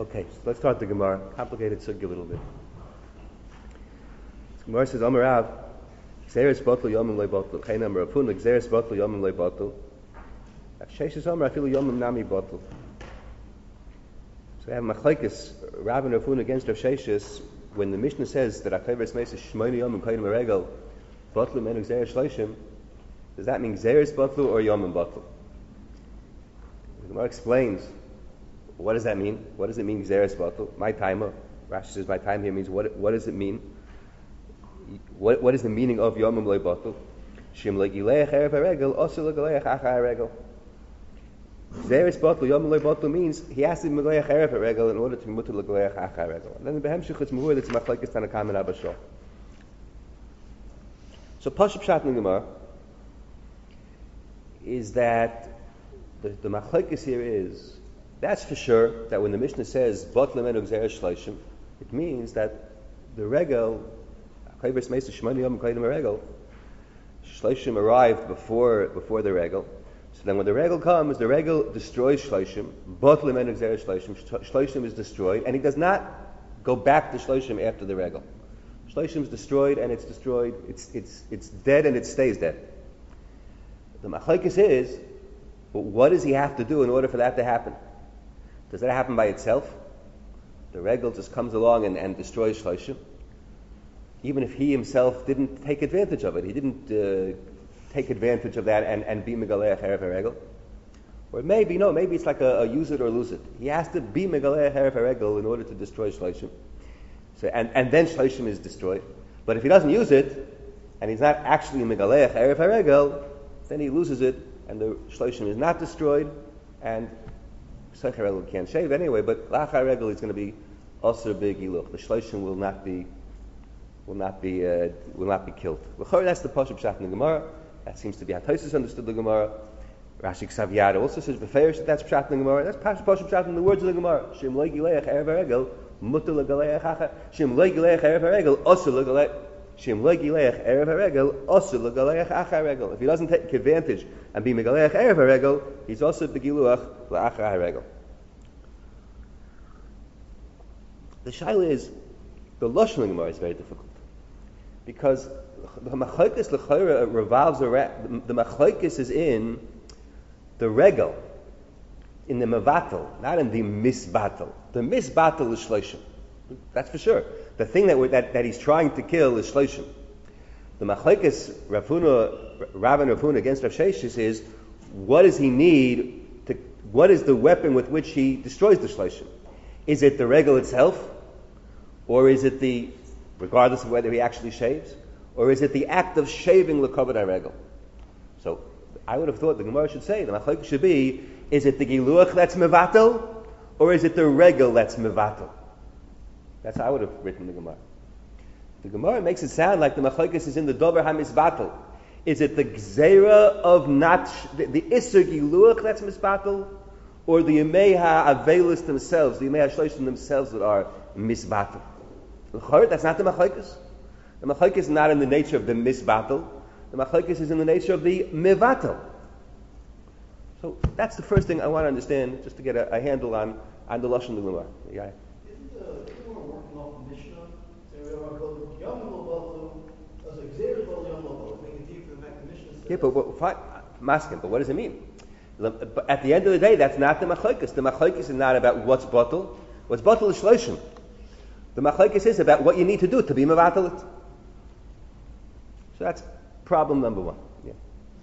Okay, so let's start the Gemara. Complicated sugya a little bit. Gemara says, Amar Rav, Xeris Batul Yomim Loi Batul, Chena Amar Rav Huna, Xeris Batul Yomim Loi Batul, Sheshes Amar Afilu Yomim Nami Batul. So we have Machlekes, Rav and Rav Huna against Rav Sheshes, when the Mishnah says that Achaveres Meis Shmoini Yomim Koyim Regel, Batul Menu Xeris Shloshim, does that mean Xeris Batul or Yomim Batul? The Gemara explains, what does that mean? What does it mean, Xeris Batul? My timer. Rashi says my time here means what does it mean? What is the meaning of Yomim Loi Batul? Shim Legileach Erev HaRegel, Osu Legileach Achar HaRegel. Xeris Batul, Yomim Loi Batul means he has to be Legileach Erev HaRegel in order to be Mutter Legileach Achar HaRegel. And then the Behemshich it's Muhur, that's Machlekes Tanakam and Abba Shah. So Pashup Pshat in the Gemara is that the Machlekes here is, that's for sure that when the Mishnah says Bat Lemenu Xeris Shloshim, it means that the Regel, Chaybers Meis Shmoni Yom Kaidim Regel, Shloshim arrived before the Regel. So then when the Regel comes, the Regel destroys Shloshim, Bat Lemenu Xeris Shloshim, Shloshim is destroyed, and he does not go back to Shloshim after the Regel. Shloshim is destroyed, and it's destroyed, it's dead, and it stays dead. The Machlekes is, but what does he have to do in order for that to happen? Does that happen by itself? The Regel just comes along and destroys Shloshim, even if he himself didn't take advantage of it. He didn't take advantage of that and be Megaleach Erev HaRegel. Or maybe it's like a use it or lose it. He has to be Megaleach Erev HaRegel in order to destroy Shloshim. So, and then Shloshim is destroyed. But if he doesn't use it, and he's not actually Megaleach Erev HaRegel, then he loses it, and the Shloshim is not destroyed, and Sech HaRegel can't shave anyway, but Lach HaRegel is going to be Osir B'Giluch. The Shloshim will not be killed. That's the Pashup Pshat in the Gemara. That seems to be how Tosfos understood the Gemara. Rashi Ksav Yad also says Beferish that that's Pshat in the Gemara. That's Pashup Pshat in the words of the Gemara. Shem Lo Gileach Erev HaRegel Mutter L'Galeach Achar. Shem Lo Gileach Erev HaRegel Osir L'Galeach. Shem Lo Gileach Erev HaRegel Osir L'Galeach Achar HaRegel. If he doesn't take advantage and be Megaleach Erev HaRegel, he's also B'Giluach L'Achar HaRegel. The shaila is, the Lashon Gemara is very difficult, because the Machlekes L'Chayra revolves around, the Machlekes is in the Regel, in the Mevatel, not in the Misbatel. The Misbatel is Shloshim. That's for sure. The thing that he's trying to kill is Shloshim. The Machlekes Rav and Rav Huna against Rav Sheshes is, what does he need what is the weapon with which he destroys the Shloshim? Is it the Regel itself? Or is it regardless of whether he actually shaves? Or is it the act of shaving l'kavod HaRegel? So, I would have thought the Gemara should say, the Machlekes should be, is it the Giluach that's Mevatel? Or is it the Regel that's Mevatel? That's how I would have written the Gemara. The Gemara makes it sound like the Machlekes is in the Dover HaMizbatel. Is it the Gzeira of the Isser Giluach that's Mizbatel? Or the Yemei HaAvelis themselves, the Yemei HaShloshim themselves that are Mizbatel? That's not the Machlekes. The Machlekes is not in the nature of the Misbatel. The Machlekes is in the nature of the Mevatel. So that's the first thing I want to understand, just to get a handle on the Lashon Gemara. Yeah. Isn't the Gemara working off the Mishnah? So we want to go to Yom Lo as a Xeris Batul Yom Lo, make it deep for the fact the Mishnah says. Yeah, but fine, masking. But what does it mean? But at the end of the day, that's not the Machlekes. The Machlekes is not about what's Batul. What's Batul is Shloshim. The Machlekes is about what you need to do to be Mevatel it. So that's problem number one. Yeah.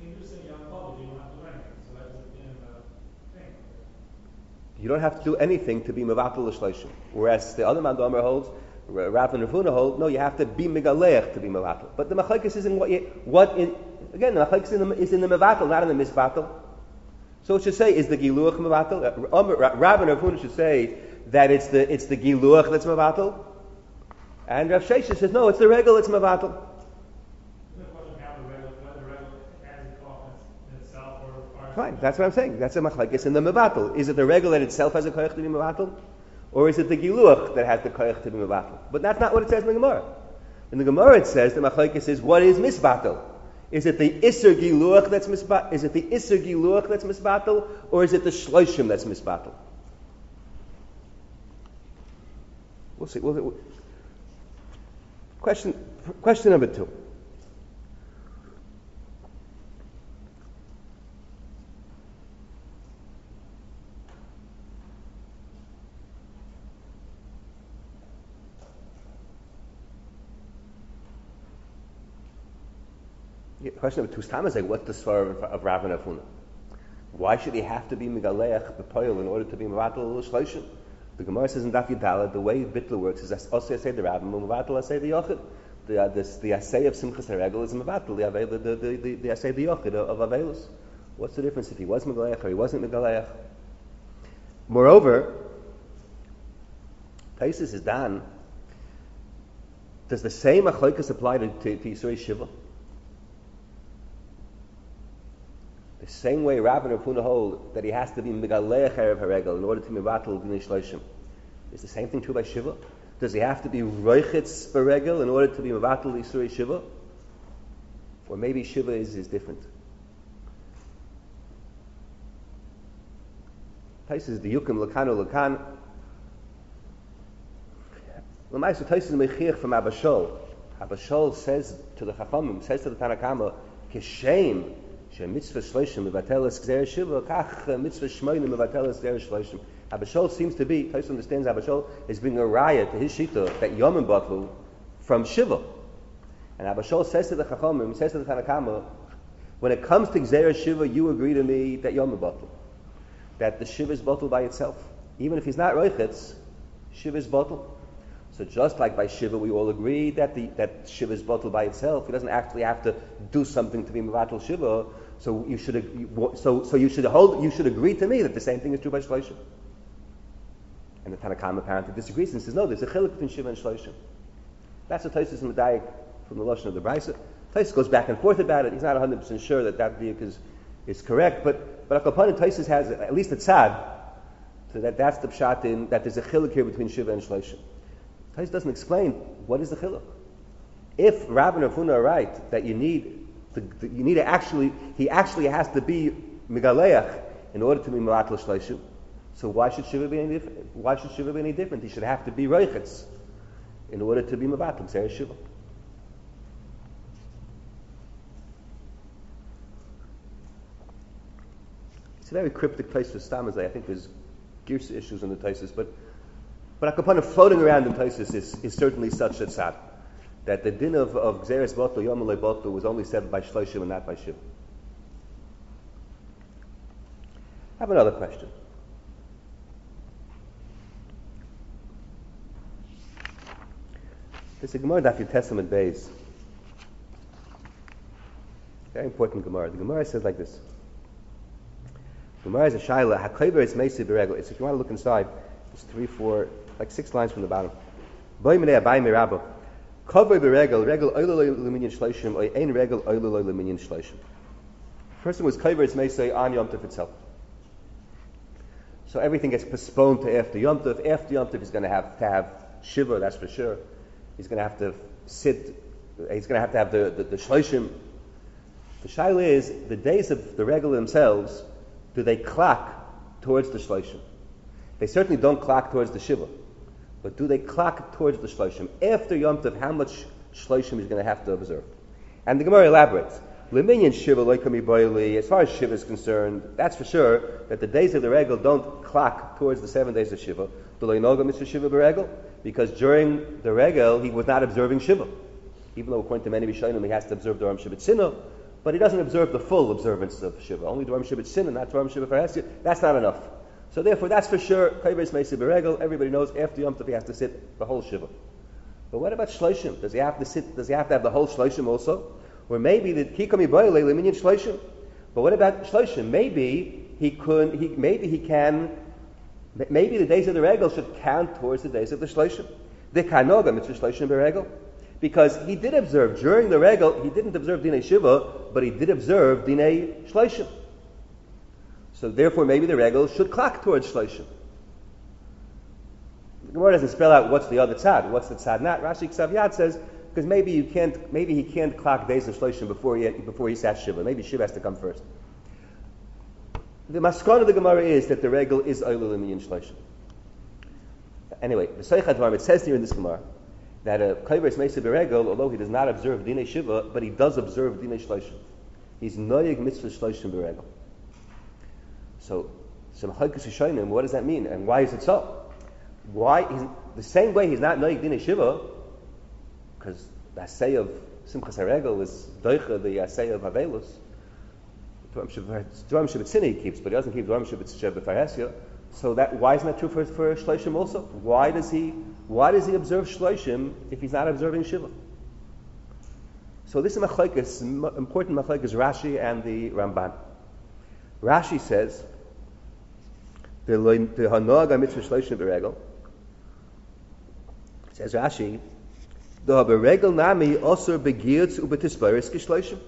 You don't have to do anything to be Mevatel Shloshim. Whereas the other Mandomer holds, Rav and Rav Huna hold, no, you have to be Megaleach to be Mevatel. But the Machlekes is in again, the Machlekes is in the Mevatel, not in the Misbatel. So it should say, is the Giluach Mevatel? Rav and Rav Huna should say that it's the Giluach that's Mevatel. And Rav Sheshes says, no, it's the Regel that's Mevatel. Fine, that's what I'm saying. That's a machlekes in the mevatel. Is it the Regel that itself has a koyach to be mevatel? Or is it the Giluach that has the koyach to be mevatel? But that's not what it says in the Gemara. In the Gemara it says, the machlekes is, what is misbatel? Is it the Isser Giluach that's misbatel? Is it the Isser Giluach that's misbatel? Or is it the Shloshim that's misbatel? see. Question number 2. Question number 2 is Thomas, what's the svara of Rav and Afuna? Why should he have to be Megaleach B'Poyel in order to be Mevatel Shloshim? The Gemara says in Daf Yudalad, the way Bittul works is also Asay the Rav and Mevatel Asay the Yochid. The Asay of Simchas HaRegel is Mevatel, the Asay the Yochid of Avelus. What's the difference if he was Megaleach or he wasn't Megaleach? Moreover, Taisus is done. Does the same Achloikas apply to Yisrei Shiva? The same way Rav and Rav Huna hold that he has to be Megaleach Erev HaRegel in order to be Mevatel Dinei Shloshim. Is the same thing true by Shiva? Does he have to be Roichitz Beregel in order to be Mevatel Yisrei Shiva? Or maybe Shiva is different. Taisus the Yukim Lakanu Lakan. L'maisa Taisus Mechiach from Abba Shol. Abba Shol says to the Chachamim, says to the Tanakama, Kishem mitzvah shloshim mevateles gzer shiva kach mitzvah shmoyim mevateles gzer shloshim. Abba Shol seems to be, Taisus understands Abba Shol is bringing a raya to his shita that Yom Batlu from Shiva. And Abba Shol says to the Chachamim, says to the Tanakama, when it comes to gzer shiva, you agree to me that Yom Batlu, that the shiva is batlu by itself. Even if he's not roichitz, shiva is batlu. So just like by Shiva, we all agree that Shiva is batlu by itself. He doesn't actually have to do something to be mevatel Shiva. So you should agree to me that the same thing is true by Shloshim. And the Tanakam apparently disagrees and says, no, there's a chiluk between Shiva and Shloshim. That's what Taisus and Medayik from the Lashon of the Brisa. Taisus goes back and forth about it. He's not 100% sure that diuk is correct, but Akapan Taisus has at least a tzad, so that's the pshat in that there's a chiluk here between Shiva and Shloshim. Taisus doesn't explain what is the chiluk. If Rav and Rav Huna are right that he actually has to be Megaleach in order to be Mevatel Shloshim, so why should Shiva be any different? Why should Shiva be any different? He should have to be Roichitz in order to be Mevatel Gzer Shiva. It's a very cryptic place for Stamazai. I think there's Girsa issues in the Taisus, but Akapana floating around in Taisus is certainly such a tzad that the din of Gzeres Botlu, Yom Eloi Botlu, was only said by Shloshim and not by Shiva. I have another question. There's a Gemara Daf Testament Beis. Very important Gemara. The Gemara says like this. Gemara is a shaila. Hakover is meisi beregel. If you want to look inside, it's 3, 4, like 6 lines from the bottom. Boy minei abai mirabo. Kover beregel regel oiloloi leminyan shloshim or ein regel oiloloi leminyan shloshim. First one was kover is meisi on Yom Tov itself. So everything gets postponed to after Yom Tov. After Yom Tov, he's going to have shiva. That's for sure. He's going to have to sit. He's going to have the shloshim. The shaila is the days of the regel themselves. Do they clock towards the shloshim? They certainly don't clock towards the shiva, but do they clock towards the shloshim? After Yom Tov, how much shloshim is going to have to observe? And the Gemara elaborates. Leminyan shiva loikami boili. As far as shiva is concerned, that's for sure that the days of the regel don't clock towards the 7 days of shiva. Because during the regel he was not observing shiva, even though according to many Rishonim he has to observe Doram Shabbat Sinah. But he doesn't observe the full observance of Shiva. Only Dvarim Shabbat Sin, not Dvarim Shabbat Farasya. That's not enough. So therefore, that's for sure. Kaiveris Meisi Beregel. Everybody knows after Yom Tov he has to sit the whole Shiva. But what about Shloshim? Does he have to sit? Does he have to have the whole Shloshim also? Or maybe the Kikami Boyle Leminyan Shloshim. But what about Shloshim? Maybe he can. Maybe the days of the Regel should count towards the days of the Shloshim. The Kanoga Mitzvah Shloshim Beregel. Because he did observe during the regel, he didn't observe Dinei Shiva, but he did observe Dinei Shloshim. So therefore, maybe the regel should clock towards Shloshim. The Gemara doesn't spell out what's the other tzad. What's the tzad not? Rashi Ksav Yad says because maybe he can't clock days of Shloshim before he sat Shiva. Maybe Shiva has to come first. The maskon of the Gemara is that the regel is Oilul Leminyan Shloshim. Anyway, the Seichad Dvarim, it says here in this Gemara that a Kaiver is Meisa Beregel, although he does not observe Dinei Shiva, but he does observe Dinei Shloshim. He's Noyeg Mitzvah Shloshim Beregel. So, Machlokes Rishonim, what does that mean? And why is it so? The same way he's not Noyeg Dinei Shiva, because the Asay of Simchas HaRegel is Doicha, the Asay of Avelus. Dvarim Shebetzina he keeps, but he doesn't keep Dvarim Shebetzina. So why isn't that true for Shloshim also? Why does he observe Shloshim if he's not observing Shiva? So this is machlokes, important machlokes, Rashi and the Ramban. Rashi says the Hanoag HaMitzvah Shloshim Beregel. Says Rashi, the Beregel Nami Osur Begiyutz Ubetisbaris Kishloshim.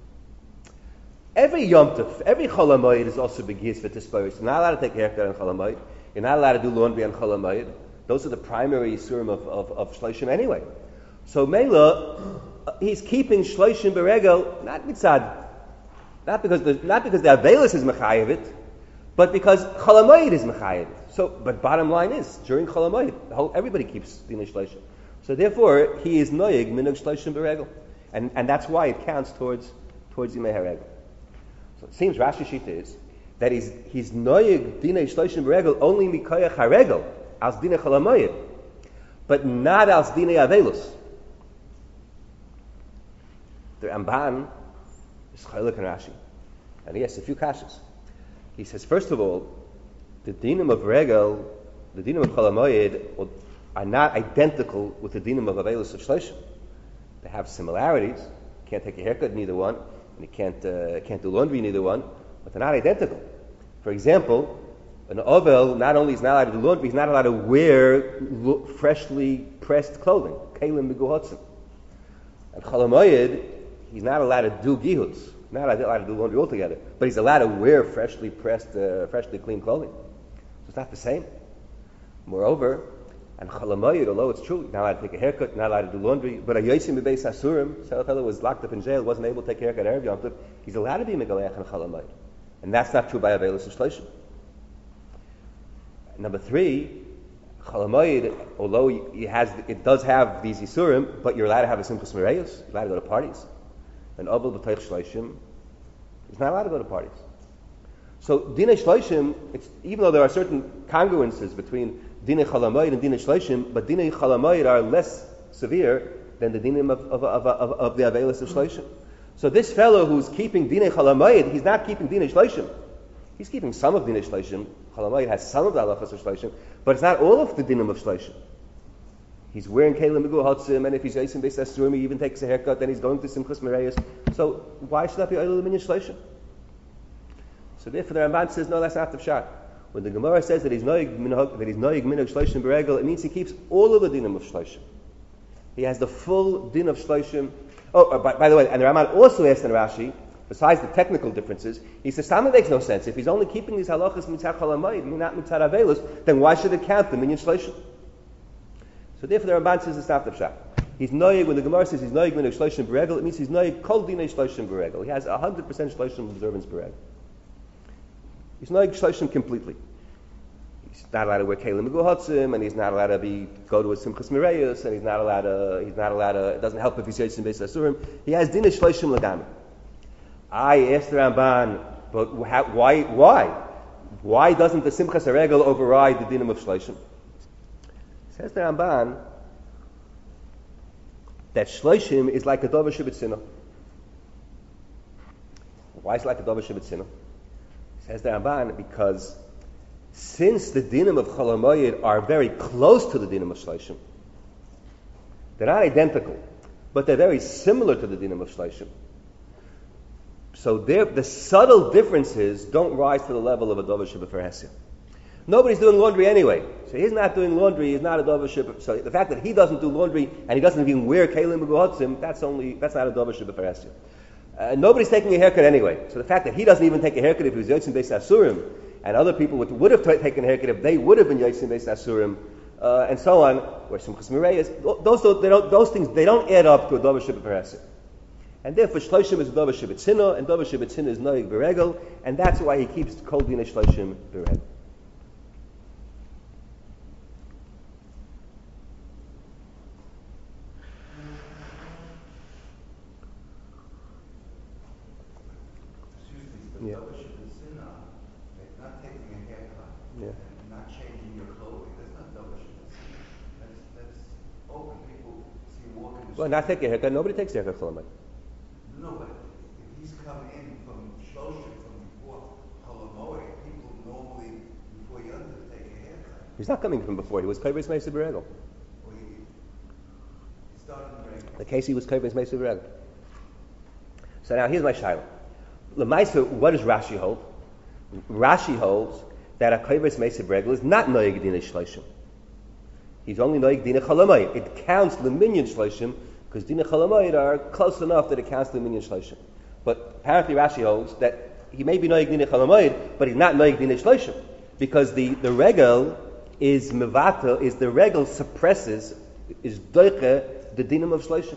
Every Yom Tov, every Chol HaMoed is also begiyus for Tisbaris. You're not allowed to take a haircut on Chol HaMoed. You're not allowed to do laundry on Chol HaMoed. Those are the primary Yisurim of Shloshim anyway. So Mela, he's keeping Shloshim Beregel, not mitzad, not because the Avelis is Mechayev it, but because Chol HaMoed is Mechayev it. So, but bottom line is, during Chol HaMoed, everybody keeps Dinei Shloshim. So therefore, he is Noyeg Minug Shloshim Beregel. And that's why it counts towards Yimei HaRegel. So it seems Rashi Shita is that he's noyeg dinei shloshim beregel only mikoyach haregel as dinei chol hamoed, but not as dinei avelus. The Ramban is chaylik and Rashi, and he has a few kashas. He says, first of all, the dinim of regel, the dinim of chol hamoed are not identical with the dinim of avelus of shloshim. They have similarities. You can't take a haircut in either one. And he can't do laundry in either one, but they're not identical. For example, an Ovel not only is not allowed to do laundry, he's not allowed to wear freshly pressed clothing, Kalim B'Guhotzim. And Chol HaMoed, he's not allowed to do Gihutz, not allowed to do laundry altogether, but he's allowed to wear freshly pressed, freshly cleaned clothing. So it's not the same. Moreover, and Chol HaMoed, although it's true, not allowed to take a haircut, not allowed to do laundry, but a Yosim B'Beis Asurim, so a fellow was locked up in jail, wasn't able to take a haircut Erev Yom Tov, he's allowed to be Megaleach and Chol HaMoed. And that's not true by Avelus and Shloshim. Number 3, Chol HaMoed, although it does have these Yisurim, but you're allowed to have a Simchas Mereyos, you're allowed to go to parties. And Ovel B'Toich Shloshim, he's not allowed to go to parties. So Dinei Shloshim, even though there are certain congruences between Dinei Chol HaMoed and Dinei Shloshim, but Dinei Chol HaMoed are less severe than the Dinim of the Avelus of Shloshim. So this fellow who's keeping Dinei Chol HaMoed, he's not keeping Dinei Shloshim. He's keeping some of Dinei Shloshim. Chol HaMoed has some of the halachas of Shloshim, but it's not all of the Dinim of Shloshim. He's wearing Kalim B'Guhotzim, and if he's Yaisim Beis Asurim, he even takes a haircut, then he's going to Simchas Mereyos. So why should that be Oil Minyan Shloshim? So therefore the Ramban says, no, that's not the pshat. When the Gemara says that he's noyeg minhag shloshim beregel, it means he keeps all of the dinim of shloshim. He has the full din of shloshim. Oh, by the way, and the Ramban also asked in Rashi, besides the technical differences, he says, Sama makes no sense. If he's only keeping these halachas mitzad chol hamoed, not mitzad avelus, then why should it count the minyan shloshim? So therefore the Ramban says it's not the pshat. He's noyeg, when the Gemara says he's noyeg minhag shloshim beregel, it means he's noyeg kol dinei shloshim beregel. He has 100% shloshim observance beregel. He's noyeg shloshim completely. He's not allowed to wear kelim meguhotzim, and he's not allowed to go to a simchas mereyos, and he's not allowed to. It doesn't help if he's yotzim beis asurim. He has din shloshim ladami. I asked the Ramban, but why doesn't the simchas haregel override the dinim of shloshim? Says the Ramban that shloshim is like a dover shebetzina. Why is it like a dover shebetzina? Says the Ramban, because since the dinim of Chol HaMoed are very close to the dinim of Shloshim, they're not identical, but they're very similar to the dinim of Shloshim. So the subtle differences don't rise to the level of a dover shebeferesia. Nobody's doing laundry anyway, so he's not doing laundry. He's not a dover shebeferesia. So the fact that he doesn't do laundry and he doesn't even wear kelim meguhotzim, that's not a dover shebeferesia. Nobody's taking a haircut anyway. So the fact that he doesn't even take a haircut if he was Yotzim Beis Asurim, and other people would have taken a haircut if they would have been Yotzim Beis Asurim, and so on, where Simchas Mereyos, those things, they don't add up to a Dover Shebeferesia. And therefore Shloshim is a Dover Shebetzina, and Dover Shebetzina is Noyeg Beregel, and that's why he keeps Kol Dinei Shloshim Beregel. Well, not take a haircut. Nobody takes a haircut Chol Hamoed. No, but if he's come in from Shloshim, from before Chol Hamoed, people normally, before Yom Tov, take a haircut. He's not coming from before. He was Kaivis Meisa B'Regel. Or he started regular. The case he was Kaivis Meisa B'Regel. So now here's my shaila. L'maisa, what does Rashi hold? Rashi holds that a Kaivis Meisa B'Regel is not Noyeg Dina Shloshim. He's only Noyeg Dina Chol Hamoed. It counts L'minyan Shloshim, because Dina Chol Hamoed are close enough that it counts L'minyan Shloshim. But apparently Rashi holds that he may be Noyeg Dina Chol Hamoed, but he's not Noyeg Dina Shloshim, because the regel is Mevata, is the regel suppresses, is Doiche, the Dinam of Shloshim.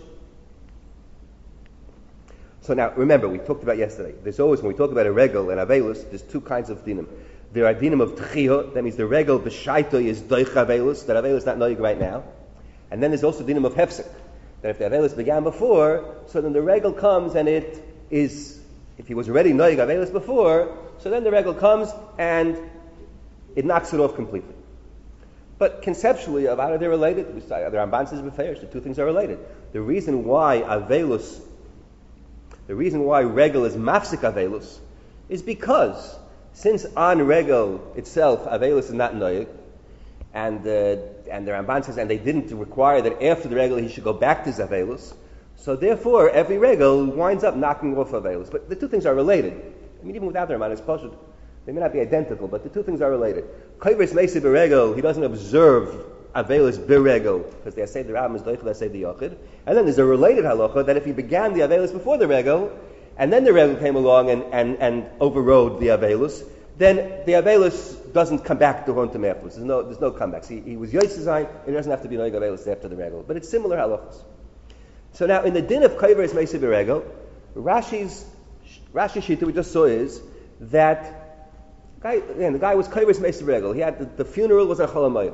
So now, remember, we talked about yesterday, there's always, when we talk about a regel and Avelus, there's two kinds of Dinam. There are Dinam of Tchiyah, that means the regel B'shaito is Doiche Avelus, that Avelus is not Noyeg right now. And then there's also Dinam of Hefsek, that if the Avelus began before, so then the regel comes and it is, if he was already Noyeg Avelus before, so then the regel comes and it knocks it off completely. But conceptually, Avada, they're related. The Ramban says B'feish, the two things are related. The reason why Avelus, the reason why regel is mafsik Avelus, is because since on regel itself, Avelus is not Noyeg, and the Ramban says, and they didn't require that after the regel he should go back to Avelus, so therefore every regel winds up knocking off Avelus. But the two things are related. I mean, even without the Ramban, it's poshut. They may not be identical, but the two things are related. Kaivis Meisa B'Regel, he doesn't observe Avelus B'Regel, because they say the Rambam is Doichel, they say the Yochid. And then there's a related halacha that if he began the Avelus before the Regel, and then the Regel came along and overrode the Avelus, then the Avelus doesn't come back to haunt him afterwards. There's no comebacks. He was Yotzizayim, it doesn't have to be Noig Avelus after the Regel. But it's similar halachas. So now in the din of Kaivis Meisa B'Regel, Rashi's Shita we just saw is that the guy was Kaivis Meisa B'Regel. He had the funeral was a Chol Hamoed.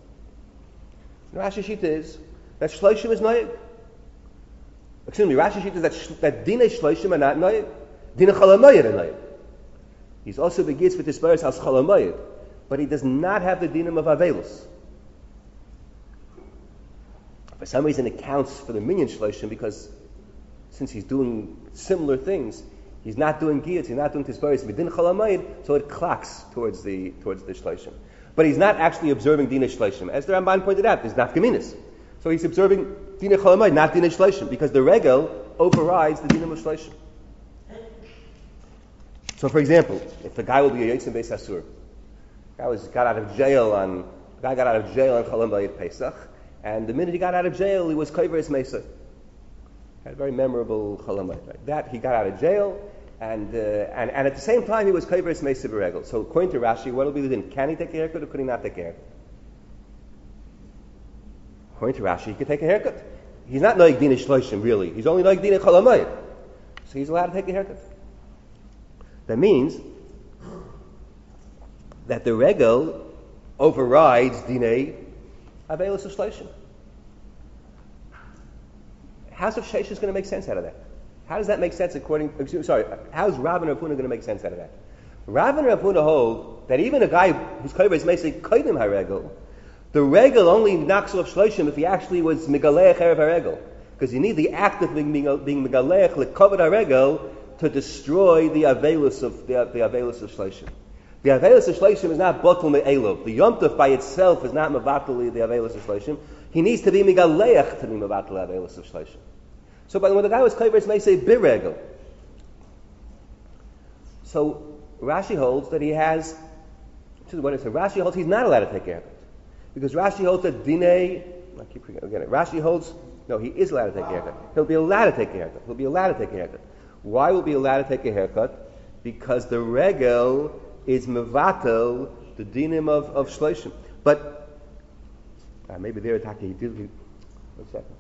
Rashi Shita is that Shloshim is Noyeg. Excuse me, Rashi Shita is that Dina Shloshim are not Noyeg. Dina Chol Hamoed are Noyeg. He's also begins with his spurs as Chol Hamoed, but he does not have the dinam of Avelus. For some reason, it counts for the minyan Shloshim because since he's doing similar things, he's not doing giyutz, he's not doing tisparis, midin chol hamoed, so it clocks towards the shloshim. But he's not actually observing dina shloshim. As the Ramban pointed out, there's not geminis. So he's observing dina chol hamoed, not dina shloshim, because the regel overrides the dina of shloshim. So for example, if the guy will be a yotzim beis asur, guy got out of jail on chol hamoed Pesach, and the minute he got out of jail, he was kaiveres meisa. Had a very memorable chol hamoed. Right? That he got out of jail, and at the same time he was kaiveres meisa b'regel. So according to Rashi, what will be the din? Can he take a haircut or could he not take a haircut? According to Rashi, he could take a haircut. He's not noig dina shloshim really. He's only noig dina chol hamoed. So he's allowed to take a haircut. That means that the regel overrides dinei avelus of shloshim. How's Rav Sheshes going to make sense out of that? How does that make sense how's Rav and Rav Huna going to make sense out of that? Rav and Rav Huna hold that even a guy whose kaiveres may say kaidim haregel, the regel only knocks off shloshim if he actually was megaleach erev haregel, because you need the act of being megaleach lekavod haregel to destroy the avelus of shloshim. The avelus of shloshim is not batul me'elov. The Yom Tov by itself is not mevatul the avelus of shloshim. He needs to be megaleach to be mevatul avelus of shloshim. So, but when the guy was kaiveres may say biregel. So Rashi holds that he has. Rashi holds he's not allowed to take a haircut because Rashi holds that dinei. I keep forgetting it. Rashi holds no, he is allowed to take a haircut. He'll be allowed to take a haircut. He'll be allowed to take a haircut. Why will he be allowed to take a haircut? Because the regel is mevatel the dinim of shloshim. But maybe there attack he did. One second.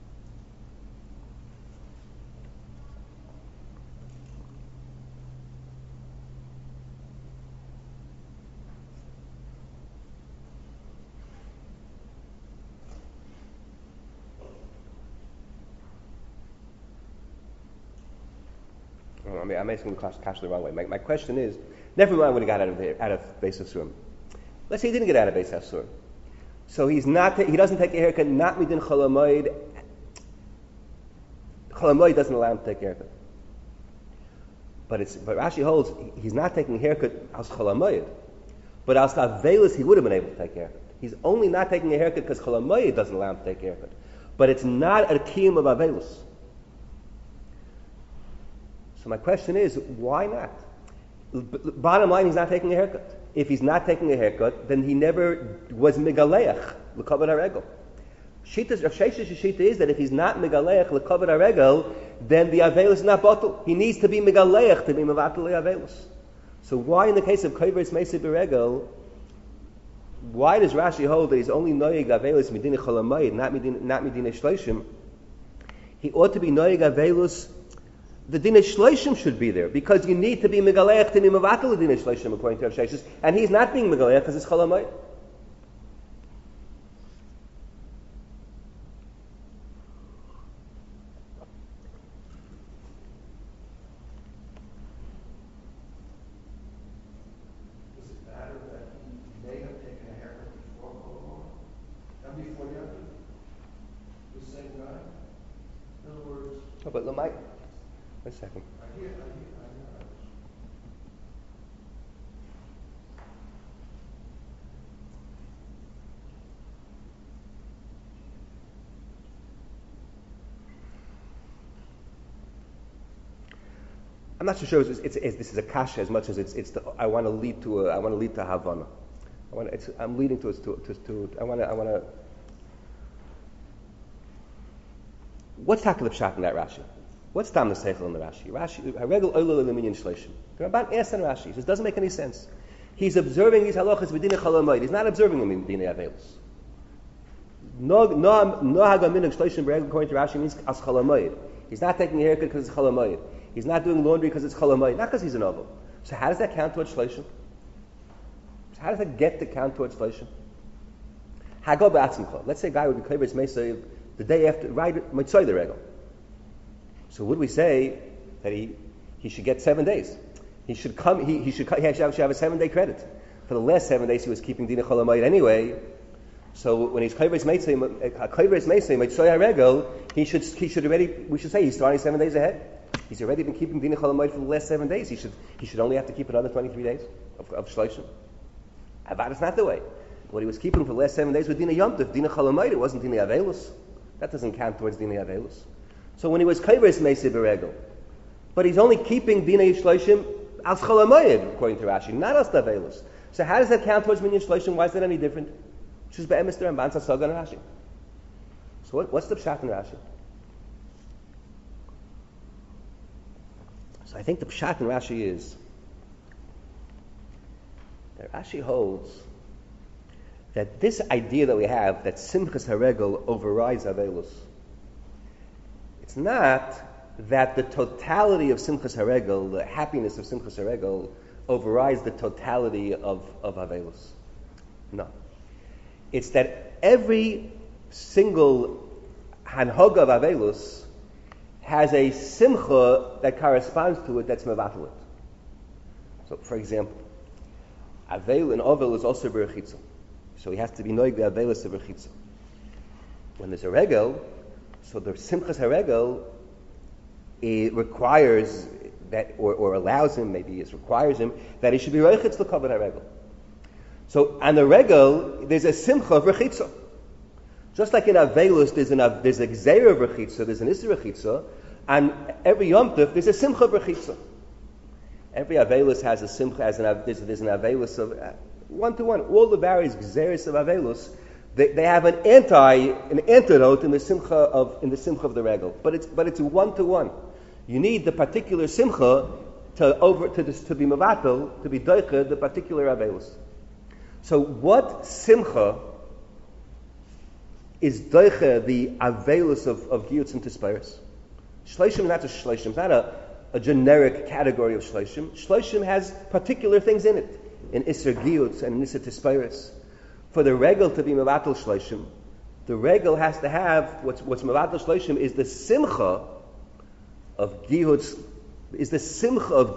I'm asking the question the wrong way. My question is, never mind when he got out of Beis Hasurim. Let's say he didn't get out of Beis Hasurim. So he doesn't take a haircut, not midin chol hamoed, Chol Hamoed doesn't allow him to take a haircut. But Rashi holds he's not taking a haircut as Chol Hamoed. But as to Avelis, he would have been able to take a haircut. He's only not taking a haircut because Chol Hamoed doesn't allow him to take a haircut. But it's not a kiyum of Avelis. So my question is, why not? Bottom line, he's not taking a haircut. If he's not taking a haircut, then he never was Megaleach, l'kavod haregel. Rav Sheshes' shita is that if he's not Megaleach, l'kavod haregel, then the Avelis is not bottle. He needs to be Megaleach to be Mevatel Avelis. So why in the case of Koveres Meisei Beregel, why does Rashi hold that he's only Noyeg Avelis Medina Chol Hamoed, not Medina Shloshim? He ought to be Noyeg Avelis. The Dina Shloshim should be there, because you need to be Megaleach to be Mevatel Dina Shloshim according to Rav Sheshes, and he's not being Megaleach because it's Chol Hamoed. Does it matter that he may have taken a haircut before Kolomar? And before Yom? The same guy? In other words, Oh, but Lamai, one second. I hear. I'm not so sure this is a kasha as much as I want to lead to Havana. I'm leading to I want to. What's Takal Pshat in that Rashi? What's Tam Neseichel in the Rashi? Haregel Oilol Leminyan Shloshim. The Ramban asks in Rashi. He says, doesn't make any sense. He's observing these halachas Medina Chol Hamoed. He's not observing them in Medina Avelis. No Hagamin Shloshim Beregel according to Rashi means as Chol Hamoed. He's not taking a haircut because it's Chol Hamoed. He's not doing laundry because it's Chol Hamoed, not because he's an Oval. So how does that count towards Shloshim? So how does that get to count towards Shloshim? Hago B'atzimcha. Let's say a guy would be Koveres Meisei the day after, right, Mitzvah the Regel. So would we say that he should get 7 days? He should have a 7-day credit. For the last 7 days he was keeping Dina Chol Hamoed anyway. So when he's Koveres Meisei Mitzvah Regel, we should say he's starting 7 days ahead. He's already been keeping Dina Chol Hamoed for the last 7 days. He should only have to keep another 23 days of Shloshim. But it's not the way. What he was keeping for the last 7 days was Dina Yom Tov, Dina Chol Hamoed. It wasn't Dina Avelis. That doesn't count towards Dina Avelis. So when he was Koveres Meisei Beregel, but he's only keeping Dina Shloshim as Chol Hamoed, according to Rashi, not as Avelis. So how does that count towards Minyan Shloshim? Why is that any different? Shuz be'emes the Ramban Sasaga and Rashi. So what's the pshat in Rashi? So I think the pshat in Rashi is that Rashi holds that this idea that we have, that Simchas Haregel overrides Avelos, it's not that the totality of Simchas Haregel, the happiness of Simchas Haregel, overrides the totality of Avelos. No. It's that every single Hanhoga of Avelos has a simcha that corresponds to it that's mevatel it. So, for example, Avel and Ovel is also berechitza. So he has to be noig the Avelis of berechitza. When there's a regel, so the simchas haregel, it requires that, or allows him, maybe it requires him, that he should be reichitz l'kavod haregel. So on the regel, there's a simcha of rechitza. Just like in Avelus, there's a gzeira of rechitza, there's an isra rechitza, and every Yom Tov, there's a simcha of rechitza. Every Avelus has a simcha, there's an Avelus of one-to-one. All the various gzeiros of Avelus, they have an antidote in the simcha of the regel. But it's one-to-one. You need the particular simcha to be mevatel, to be doicha, the particular Avelus. So what simcha is doicha the Avelus of Giyutz and Tisperis? Shloshim is not just Shloshim. It's not a generic category of Shloshim. Shloshim has particular things in it. In Isser Giyutz and in Isser Tisperis. For the regel to be Mevatel Shloshim, the regel has to have, what's Mevatel Shloshim is the simcha of Giyutz, the simcha of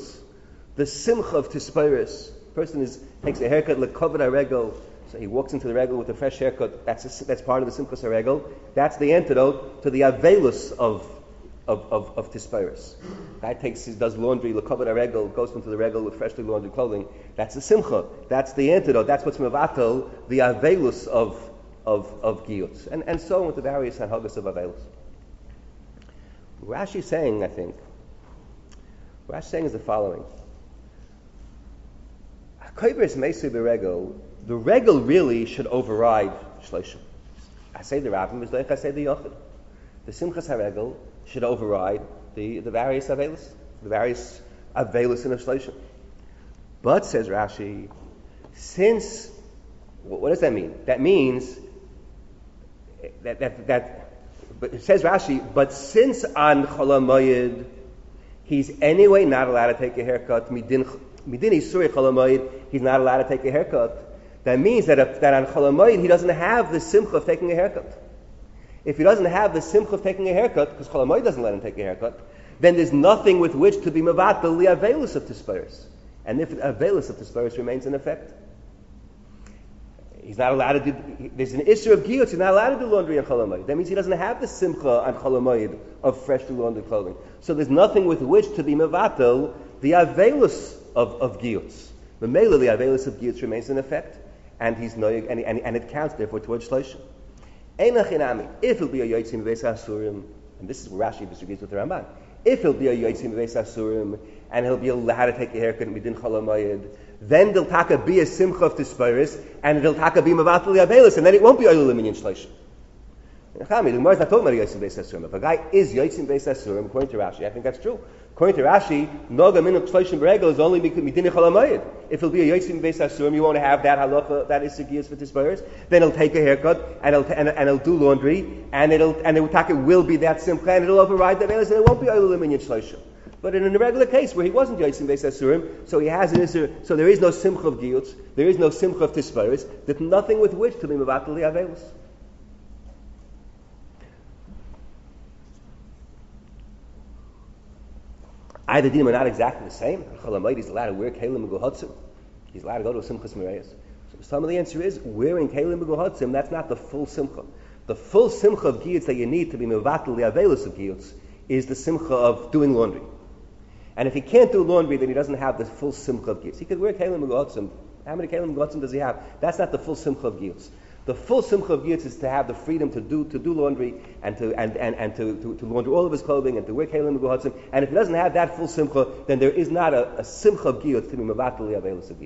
Tisperis. Person takes a haircut, lekavod haregel, so he walks into the regel with a fresh haircut. That's part of the simchas haregel. That's the antidote to the avelus of of Tispeiros. Guy does laundry, lekavod haregel, goes into the regel with freshly laundered clothing. That's the simcha. That's the antidote. That's what's mevatel, the avelus of giyutz. And so on with the various hanhagas of avelus. Rashi is saying, I think, Rashi is saying is the following. Koivris meisi beregel, the regel really should override shloshim. I say the rabbim is like I say the yochid. The simchas haregel should override the various avelus, the various avelus in a shloshim. But says Rashi, since what does that mean? That means that but it says Rashi, but since on Chol HaMoed he's anyway not allowed to take a haircut, midin Isuri Chol HaMoed, he's not allowed to take a haircut. That means that on Chol HaMoed he doesn't have the simcha of taking a haircut. If he doesn't have the simcha of taking a haircut, because Chol HaMoed doesn't let him take a haircut, then there's nothing with which to be mevatel the avelus of Tispeiros. And if the avelus of Tispeiros remains in effect, he's not allowed to do. There's an issue of giyutz. He's not allowed to do laundry on Chol HaMoed. That means he doesn't have the simcha on Chol HaMoed of freshly laundered clothing. So there's nothing with which to be mevatel the avelus of giyutz. The mele, the avelus of giyutz remains in effect, and he's noyeg, and it counts therefore towards shloshim. If he'll be a yotzim beis hasurim, and this is where Rashi disagrees with the Ramban. If he'll be a yotzim beis hasurim, and he'll be allowed to take a haircut midin Chol HaMoed, then there'll taka be a simcha of Tispeiros, and it'll taka be mevatel the avelus, and then it won't be oil minyan shloshim. The Gemara is not talking about yotzim beis hasurim. If a guy is yotzim beis hasurim, according to Rashi, I think that's true. According to Rashi, noga minuk shloshim beregel is only midin Chol HaMoed. If he'll be a yotzim beis hasurim, you won't have that halacha, that is sigiyas for Tispeiros. Then he'll take a haircut, and he'll do laundry, and the taka will be that simcha, and it'll override the avelus, and it won't be oil minyan shloshim. But in a regular case where he wasn't yotzim beis hasurim, so he has an issur, so there is no simcha of giyutz, there is no simcha of Tispeiros, there's nothing with which to be mevatel the avelus. Either dinim are not exactly the same. Chol HaMoed is allowed to wear kelim meguhatzim. He's allowed to go to a simchas merayos. So some of the answer is wearing kelim meguhatzim. That's not the full simcha. The full simcha of giyutz that you need to be mevatel the avelus of giyutz is the simcha of doing laundry. And if he can't do laundry, then he doesn't have the full simcha of giyutz. He could wear kelim meguhatzim. How many kelim meguhatzim does he have? That's not the full simcha of giyutz. The full simcha of giyutz is to have the freedom to do laundry and to launder all of his clothing and to wear kelim meguhatzim. And if he doesn't have that full simcha, then there is not a simcha of giyutz to be mevatel the avelus of giyutz.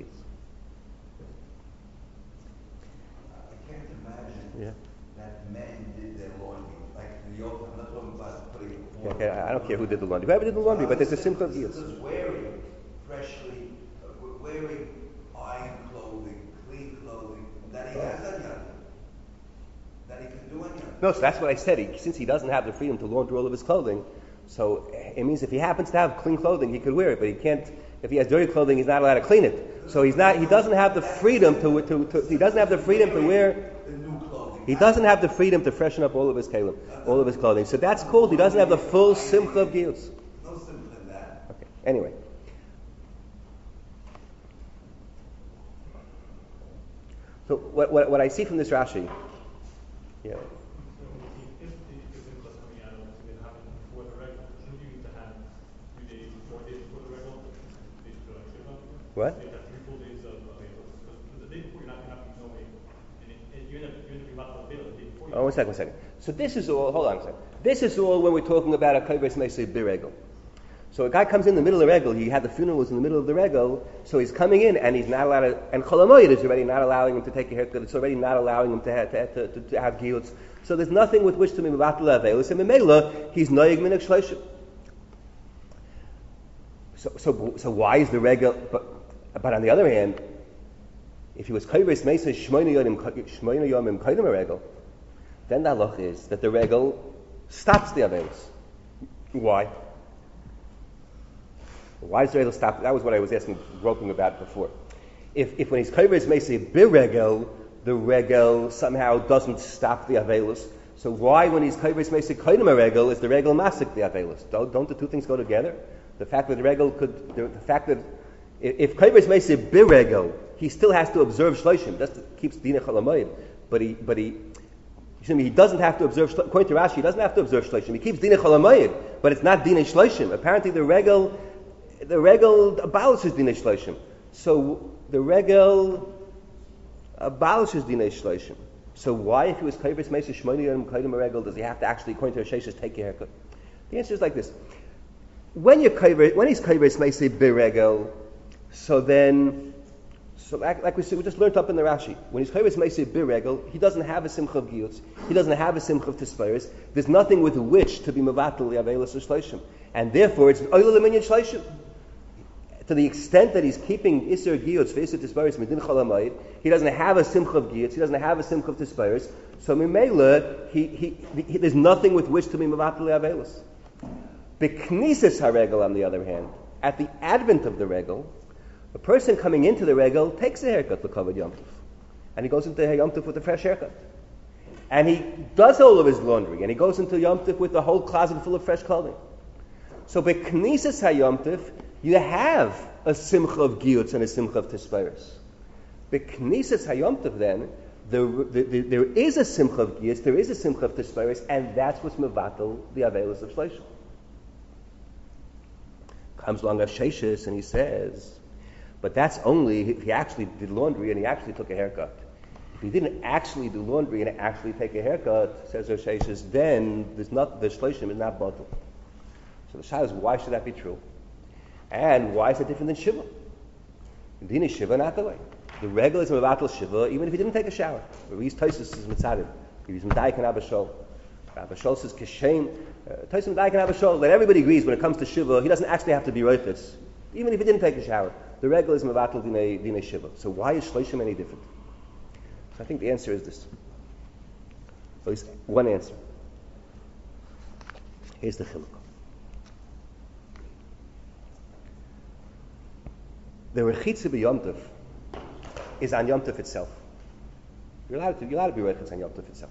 I can't imagine that men did their laundry like the yoga. I'm not talking about putting it. Okay, I don't care who did the laundry. Whoever did the laundry, but there's a simcha of giyutz. This is wearing freshly, wearing iron clothing, clean clothing, that he has on yet. That he can do on yet. No, so that's what I said. Since he doesn't have the freedom to launder all of his clothing, so it means if he happens to have clean clothing, he could wear it, but he can't. If he has dirty clothing, he's not allowed to clean it. So he's not. He doesn't have the freedom he doesn't have the freedom to wear. He doesn't have the freedom to freshen up all of his kelim, all of his clothing. So that's called. He doesn't have the full simcha of giyutz. No simcha in that. Okay. Anyway. So what I see from this Rashi, yeah. If the simcha is coming out, it happened before the regular. Shouldn't you need to have 3 days, 4 days before the regular? What? You have 3 full days of available. Because the day before you're not knowing, and you end up being about the day before. Oh, one second. So this is all. Hold on a second. This is all when we're talking about a koivres meisei biregel. So a guy comes in the middle of the regel. He had the funeral was in the middle of the regel, so he's coming in and he's not allowed to. And Chol HaMoed is already not allowing him to take a haircut. It's already not allowing him to have giyutz. So there's nothing with which to be mevatel avelus. And Memela, he's noyeg minuk shloshim. So why is the regel? But on the other hand, if he was koivres meisei shmoina yomim koydem a regel, then the halach is that the regel stops the avelus. Why? Why does the regel stop? That was what I was groping about before. If when he's koivres meisei biregel, the regel somehow doesn't stop the avelus. So why, when he's koivres meisei koydem a regel, is the regel masik the avelus? Don't the two things go together? The fact that the regel the fact that if koivres meisei biregel, he still has to observe shloshim. That keeps dina Chol HaMoed. But He doesn't have to observe, according to Rashi, he doesn't have to observe Shloshim. He keeps Dinei Chol HaMoed, but it's not Dinei Shloshim. Apparently the regel abolishes Dinei Shloshim. So the regel abolishes Dinei Shloshim. So why, if he was Kaivis Meisa Shmoni Yom Kaidim Regel, does he have to actually, according to Rasheshis, take a haircut? The answer is like this. When he's Kaivis Meisa Biregel, so like we said, we just learned up in the Rashi. When he's Kaivis Meisa Biregel, he doesn't have a Simcha of Giyutz. He doesn't have a Simcha of Tisperis. There's nothing with which to be Mavatal Yavelis or Shloshim. And therefore, it's Oil Leminyan Shloshim. To the extent that he's keeping Isser Giyutz for Isser Tisperis Medin Chol HaMoed, he doesn't have a Simcha of Giyutz, he doesn't have a Simcha of Tisperis, so Mimela, there's nothing with which to be Mavatal Yavelis. Beknisis HaRegel, on the other hand, at the advent of the Regel, a person coming into the Regel takes a haircut to cover Yom Tov. And he goes into Yom Tov with a fresh haircut. And he does all of his laundry, and he goes into Yom Tov with the whole closet full of fresh clothing. So Beknisis HaYom Tov, you have a Simcha of Giyutz and a Simcha of Tisperis. Beknisis HaYom Tov then, there is a Simcha of Giyutz, there is a Simcha of Tisperis, and that's what's Mevatel, the Avelis of Shloshim. Comes along Rasheshis and he says, but that's only if he actually did laundry and he actually took a haircut. If he didn't actually do laundry and actually take a haircut, says Rasheshis, then the Shloshim is not Batel. So the Shah is, why should that be true? And why is it different than Shiva? In Dina Shiva, not the way. The regular is Mevatel Shiva, even if he didn't take a shower. Reis Taisus is Mitzadim. He was Medayik and Abba Shol. Abba Shol says Keshem. Taisus Medayik and Abba Shol. That everybody agrees when it comes to Shiva, he doesn't actually have to be Reichitz, even if he didn't take a shower. The regular is Mevatel Dina Shiva. So why is Shloshim any different? So I think the answer is this. At least one answer. Here's the chiluk. The Rechitza b'Yom Tov is on Yom Tov itself. You're allowed to be Rechitz on Yom Tov itself.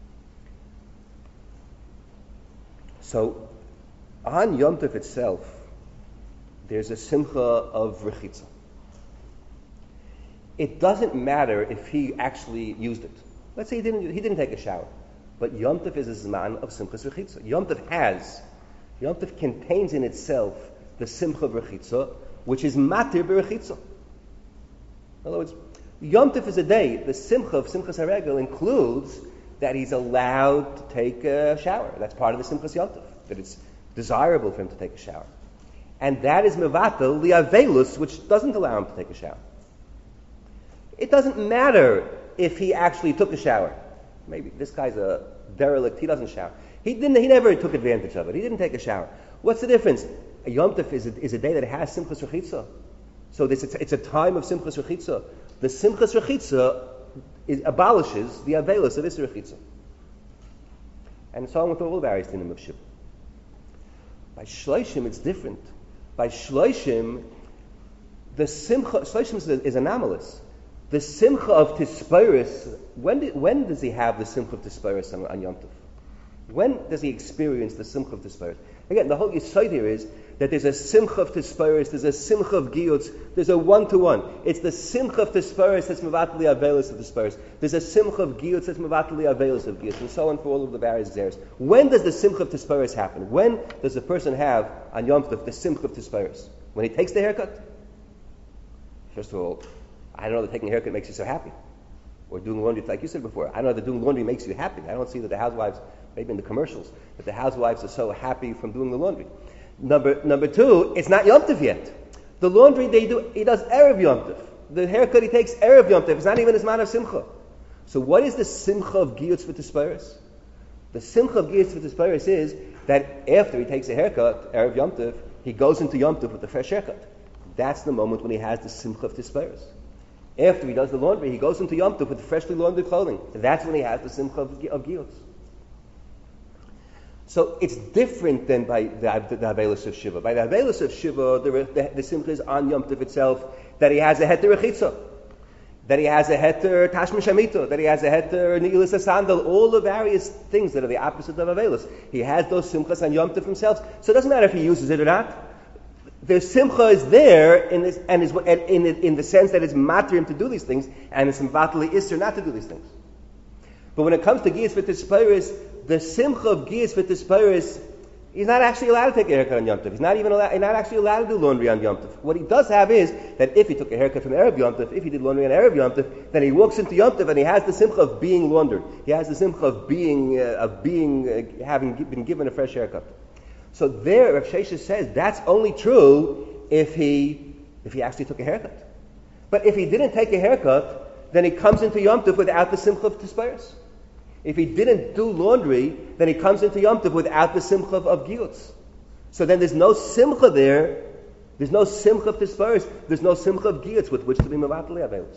So, on Yom Tov itself, there's a Simcha of Rechitza. It doesn't matter if he actually used it. Let's say he didn't take a shower. But Yom Tov is a Zman of Simchas Rechitza. Yom Tov contains in itself the Simcha of Rechitza, which is matir b'rechitza. In other words, Yom Tov is a day. The Simcha of Simchas HaRegel includes that he's allowed to take a shower. That's part of the Simchas Yom Tov, that it's desirable for him to take a shower. And that is mevatel the avelus, which doesn't allow him to take a shower. It doesn't matter if he actually took a shower. Maybe this guy's a derelict, he doesn't shower. He never took advantage of it. He didn't take a shower. What's the difference? A Yom Tov is a day that has Simchas Rechitza. So it's a time of Simchas Rechitza. The Simchas Rechitza abolishes the Avelis of Isser Rechitza. And so on with all the various dinim of Shiva. By Shloshim, it's different. By Shloshim, the Simcha, Shloshim is anomalous. The Simcha of Tisperis, when does he have the Simcha of Tisperis on Yom Tov? When does he experience the Simcha of Tisperis? Again, the whole Yesod here is that there's a Simcha of Tisperis, there's a Simcha of Giyutz, there's a one-to-one. It's the Simcha of Tisperis that's Mevatel Avelis of Tisperis. There's a Simcha of Giyutz that's Mevatel Avelis of Giyutz, and so on for all of the various zeros. When does the Simcha of Tisperis happen? When does the person have on Yom Tov the Simcha of Tisperis? When he takes the haircut? First of all, I don't know that taking a haircut makes you so happy. Or doing laundry, like you said before. I don't know that doing laundry makes you happy. I don't see that the housewives, maybe in the commercials, that the housewives are so happy from doing the laundry. Number two, it's not Yom Tov yet. The laundry he does Erev Yom Tov. The haircut he takes Erev Yom Tov. It's not even his man of Simcha. So what is the Simcha of Giyutz for Tisperis? The Simcha of Giyutz for Tisperis is that after he takes a haircut, Erev Yom Tov, he goes into Yom Tov with a fresh haircut. That's the moment when he has the Simcha of Tisperis. After he does the laundry, he goes into Yom Tov with freshly laundered clothing. That's when he has the Simcha of Giyutz. So it's different than by the Avelis of Shiva. By the Avelis of Shiva, the Simcha is on Yom Tov itself, that he has a Heter Rechitza, that he has a Heter Tashmin Shamito, that he has a Heter Ni'ilis Asandal, all the various things that are the opposite of Avelis. He has those Simchas on Yom Tov himself. So it doesn't matter if he uses it or not. The Simcha is there in the sense that it's matter him to do these things, and it's Mvatali Isser not to do these things. But when it comes to Giyas V'Tispeiris, the simcha of Giyas V'Tispeiris, he's not actually allowed to take a haircut on Yom Tov. He's not actually allowed to do laundry on Yom Tov. What he does have is that if he took a haircut from Erev Yom Tov, if he did laundry on Erev Yom Tov, then he walks into Yom Tov and he has the simcha of being laundered. He has the simcha of having been given a fresh haircut. So there, Rav Sheshes says that's only true if he actually took a haircut. But if he didn't take a haircut, then he comes into Yom Tov without the simcha of Tispeiros. If he didn't do laundry, then he comes into Yom Tov without the simcha of Giyutz. So then there's no simcha there. There's no simcha of Tispeiros. There's no simcha of Giyutz with which to be Mevatel Avelos.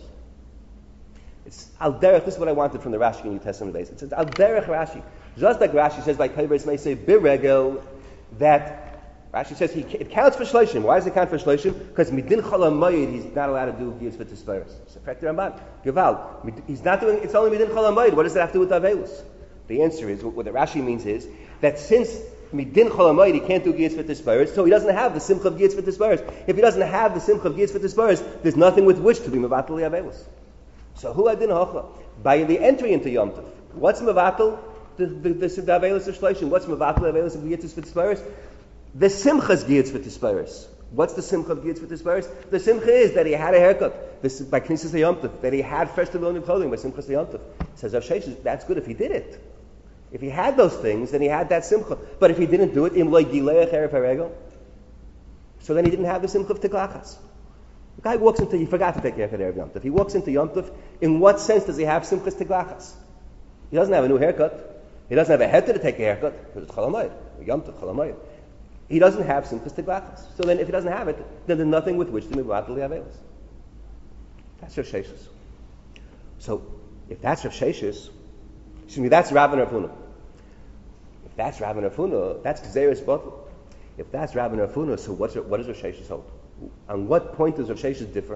It's Al Derech. This is what I wanted from the Rashi in New Testament days. It's Al Derech Rashi. Just like Rashi says, like Kaiveris may say, Biregel, that Rashi says it counts for Shloshim. Why does it count for Shloshim? Because Midin Cholamayid, he's not allowed to do Giyutz for Tispeiros. It's a fact Ramban. Gival. He's not doing, it's only Midin Cholamayid. What does that have to do with Avelos? The answer is, what the Rashi means is, that since Midin Cholamayid, he can't do Giyutz for Tispeiros, so he doesn't have the Simcha of Giyutz for Tispeiros. If he doesn't have the Simcha of Giyutz for Tispeiros, there's nothing with which to be Mevatel Avelos. So who adin hocha? By the entry into Yom Tov. What's Mevatel? The Avelos of Shloshim. What's Mevatel Avelos of Giyutz for Tispeiros? The simcha's Giyutz for Tispeiros. What's the simcha of Giyutz for Tispeiros? The simcha is that he had a haircut. This is by Knesset Yom Tov. That he had fresh Tefillin clothing by Simchas Yom Tov. Says Rav Sheshes, that's good if he did it. If he had those things, then he had that simcha. But if he didn't do it, im loy gileach erev haregel, so then he didn't have the simcha of Tiklachas. The guy walks into, he forgot to take a haircut erev Yom Tov. He walks into Yom Tov. In what sense does he have simchas Tiklachas? He doesn't have a new haircut. He doesn't have a head to take a haircut because it's Cholamayid. Yom Tov Cholamayid. He doesn't have simchas Tiklachas. So then if he doesn't have it, then there's nothing with which to be Mevatel Avelos. That's Rav Sheshes. So if that's Rav Sheshes, that's Rav and Rav Huna. If that's Rav and Rav Huna, that's Gzeres Batel. If that's Rav and Rav Huna, so what does Rav Sheshes hold? On what point does Rav Sheshes differ?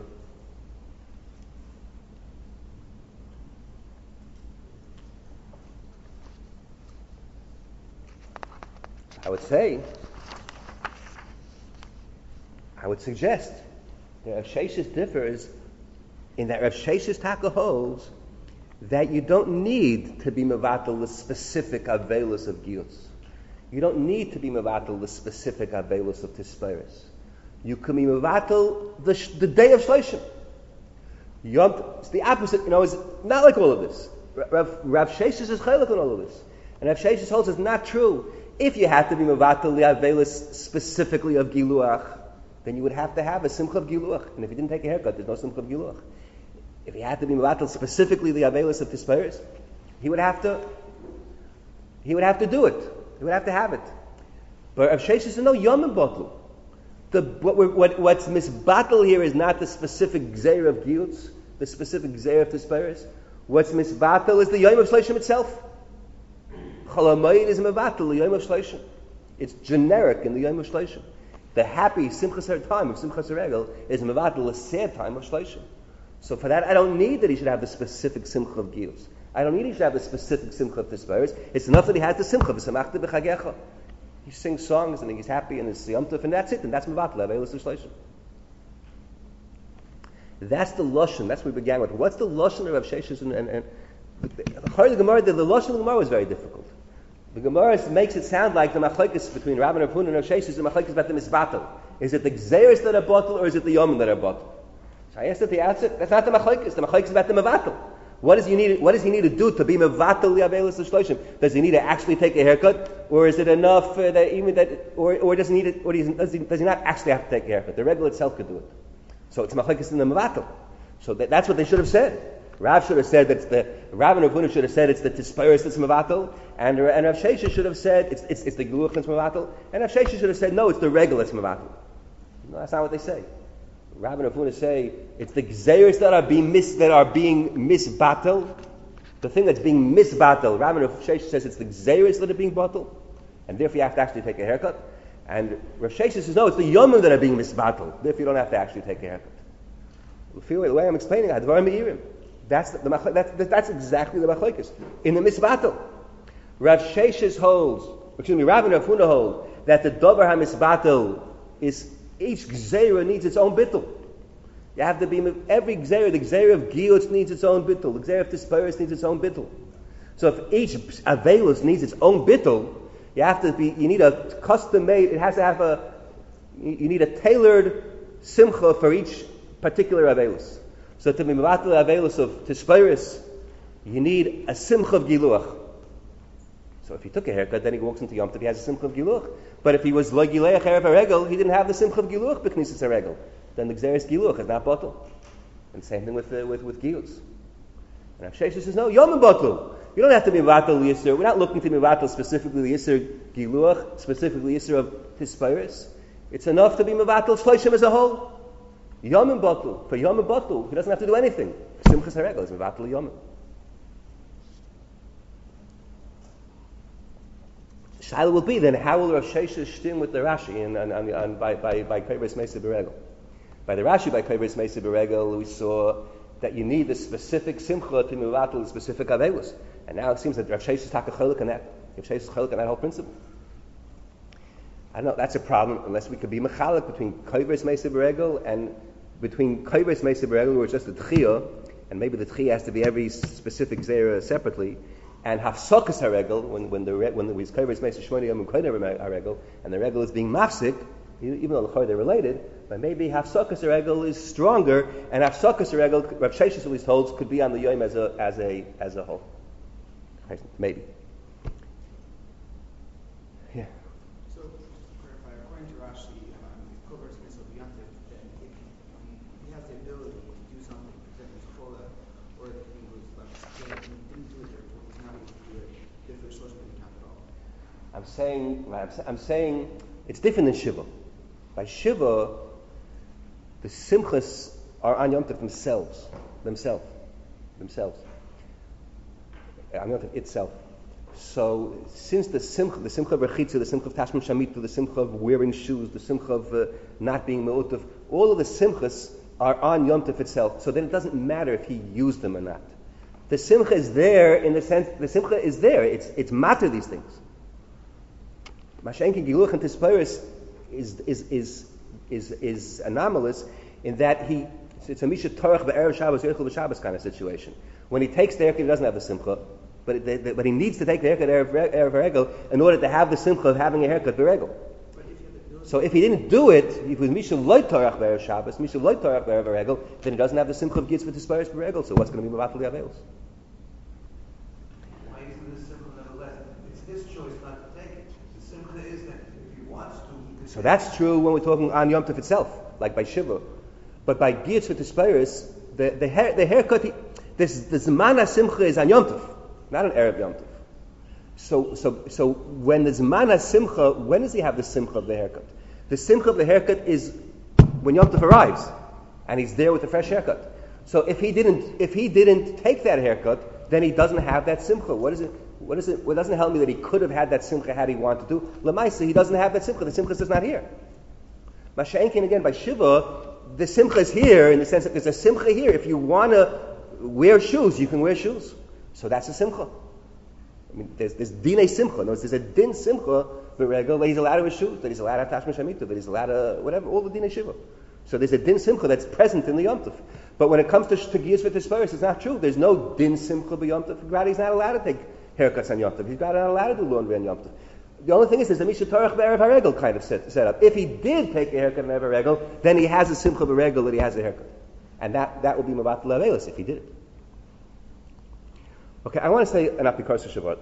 I would suggest that Rav Sheshes differs in that Rav Sheshes Taka holds that you don't need to be mevatel the specific avelos of Giyutz. You don't need to be mevatel the specific avelos of Tispeiros. You can be mevatel the day of Shloshim. It's the opposite. It's not like all of this. Rav Sheshes is chaylik on all of this, and Rav Sheshes holds it's not true. If you had to be mevatel the avelos specifically of Giluach, then you would have to have a simcha of Giluach. And if you didn't take a haircut, there's no simcha of Giluach. If he had to be mevatel specifically the avelos of Tispeiros, he would have to do it. He would have to have it. But Rav Sheshes says no yom botlu. What's misbatel here is not the specific gzeir of Giyutz, the specific gzeir of Tispeiros. What's misbatel is the yom of Shloshim itself. Cholamayid is mevatel the yom of Shloshim. It's generic in the yom of Shloshim. The happy simchas time of Simchas Regel is mevatel the sad time of Shloshim. So for that, I don't need that he should have the specific simcha of Giyutz. I don't need he should have the specific simcha of Tispeiros. It's enough that he has the simcha of V'samachta b'chagecha. He sings songs and he's happy and it's Yom Tov and that's it. And that's mevatel avelos of Shloshim. That's the lashon. That's what we began with. What's the lashon of Rav Sheshes and the Gemara? The lashon of the Gemara was very difficult. The Gemara makes it sound like the machlokes between Rav and Rav Huna and Rav Sheshes, the machlokes about the misbatel. Is it the gzeiros that are bottle or is it the yomim that are bottle? So I asked at the outset, that's not the machlokes. The machlokes is about the mevatel. What does he need to do to be mevatel the avelos of Shloshim? Does he need to actually take a haircut, or is it enough or does he need it, or does he not actually have to take a haircut? The regular itself could do it. So it's machlokes in the mevatel. So that's what they should have said. Rav should have said Rav and Rav Huna should have said it's the Tispeiros that's mevatel, and Rav Sheshes should have said it's the Giluach that's mevatel, and Rav Sheshes should have said no, it's the regular that's mevatel. No, that's not what they say. Rav and Rav Huna say it's the gzeiros that are being misbatel, the thing that's being misbatel. Rav and Rav Sheshes says it's the gzeiros that are being batel, and therefore you have to actually take a haircut. And Rav Sheshes says no, it's the yomim that are being misbatel. Therefore you don't have to actually take a haircut. The way I'm explaining it, Advarim Meirim. That's exactly the machlokes in the misbatel. Rav Sheshes holds, Rav and Rav Huna hold that the davar hamisbatel is each gzeira needs its own bittul. You have to be every gzeira. The gzeira of Giyutz needs its own bittul. The gzeira of Tispeiros needs its own bittul. So if each Avelus needs its own bittul, you need a custom made, it has to have you need a tailored simcha for each particular Avelus. So to be mevatel Avelus of Tispeiris, you need a simcha of Giluach. So if he took a haircut, then he walks into Yom Tov, he has a simcha of Giluach. But if he was lo gileach erev haregel, he didn't have the simcha of Giluach b'knisas haregel. Then the Gzeres Giluach is not bottle. And same thing with Gilus. And Rav Sheshes says, no, Yom Botlu. You don't have to be Vatal Yisr. We're not looking to be Vatal specifically Yisr Giluach, specifically Yisr of Tispeiris. It's enough to be Mevatal Shloshim as a whole. Yom Botlu. For Yom Botlu, he doesn't have to do anything. Simchas Haregel is Mevatal Yom. Shaila will be then, how will Rav Sheshes stim with the Rashi and by Kairos Mesa Beregel? By the Rashi, by Kairos Mesa Beregel, we saw that you need the specific simcha to mevatel the specific avelus. And now it seems that Rav Sheshes taka cholek on that. Rav Sheshes cholek on that whole principle. I don't know, that's a problem unless we could be mechalek between Kairos Mesa Beregel and between Kairos Mesa Beregel, where it's just a tchiyah, and maybe the tchiyah has to be every specific zera separately, and hafsakas haregel, when the Kairos Mesa Shmoni Yom Kodev haregel, and the regel is being mafsik, even though they're related, but maybe hafsakas haregel is stronger, and hafsakas haregel, Rav Sheshes at least holds, could be on the yom as a whole. Maybe. Yeah. So, just to clarify, according to Rashi, Kovar's Mitzvah B'Yantiv, then if he has the ability to do something, for example, Kola, or if he was left saying he didn't do it, therefore he's not able to do it, if there's social count at all. I'm saying it's different than Shiva. By Shiva, the simchas are on Yom Tov themselves. On Yom Tov itself. So, since the simcha of Rechitza, the simcha of Tashmin Shamitu, the simcha of wearing shoes, the simcha of not being me'utav, all of the simchas are on Yom Tov itself. So then it doesn't matter if he used them or not. The simcha is there in the sense, the simcha is there. It's matter these things. Mashenki Giluch and Tispeiris is anomalous in that it's a Misha Torach Be'erev Shabbos, Yechel B'Shabbos kind of situation. When he takes the haircut, he doesn't have the simcha, but he needs to take the haircut Erev Regel in order to have the simcha of having a haircut Beregel. So if he didn't do it, if it was Misha Loy Torach Be'erev Shabbos, Misha Loy Torach Be'erev Regel, then he doesn't have the simcha of Gitz with Tispeiris Beregel. So what's going to be Mavatul Yavelos? Why isn't this simcha nevertheless? It's his choice not to take it. The simcha is that if he wants to, he can So that's true when we're talking on Yom Tov itself, like by Shiva. But by Gitz with Tispeiris, the haircut, the Zman HaSimcha is on Yom Tov, not on Erev Yom Tov. So when the Zman HaSimcha, when does he have the Simcha of the haircut? The Simcha of the haircut is when Yom Tov arrives, and he's there with a fresh haircut. So if he didn't take that haircut, then he doesn't have that Simcha. What doesn't help me that he could have had that Simcha had he wanted to? Lamaisa, he doesn't have that Simcha. The Simcha is not here. Masha'enkin again by Shiva, the Simcha is here in the sense that there's a Simcha here. If you want to wear shoes, you can wear shoes. So that's a Simcha. I mean, there's Dinei Simcha. No, there's a Din Simcha, but regular that he's allowed to wear shoes, that he's allowed to have Tashma Shamitu, that he's allowed to whatever, all the Dinei Shiva. So there's a Din Simcha that's present in the Yom Tov. But when it comes to Giyus with Tispeiris, it's not true. There's no Din Simcha by Yom Tov. Rather, he's not allowed to take haircuts on Yom Tov. He's not allowed to do laundry on Yom Tov. The only thing is there's a Misha Torach Be'erev HaRegel kind of set up. If he did take a haircut on Erev HaRegel, then he has a Simcha Be'regel that he has a haircut. And that would be Mavat Le'avelis if he did it. Okay, I want to say an Apikar Shabbat.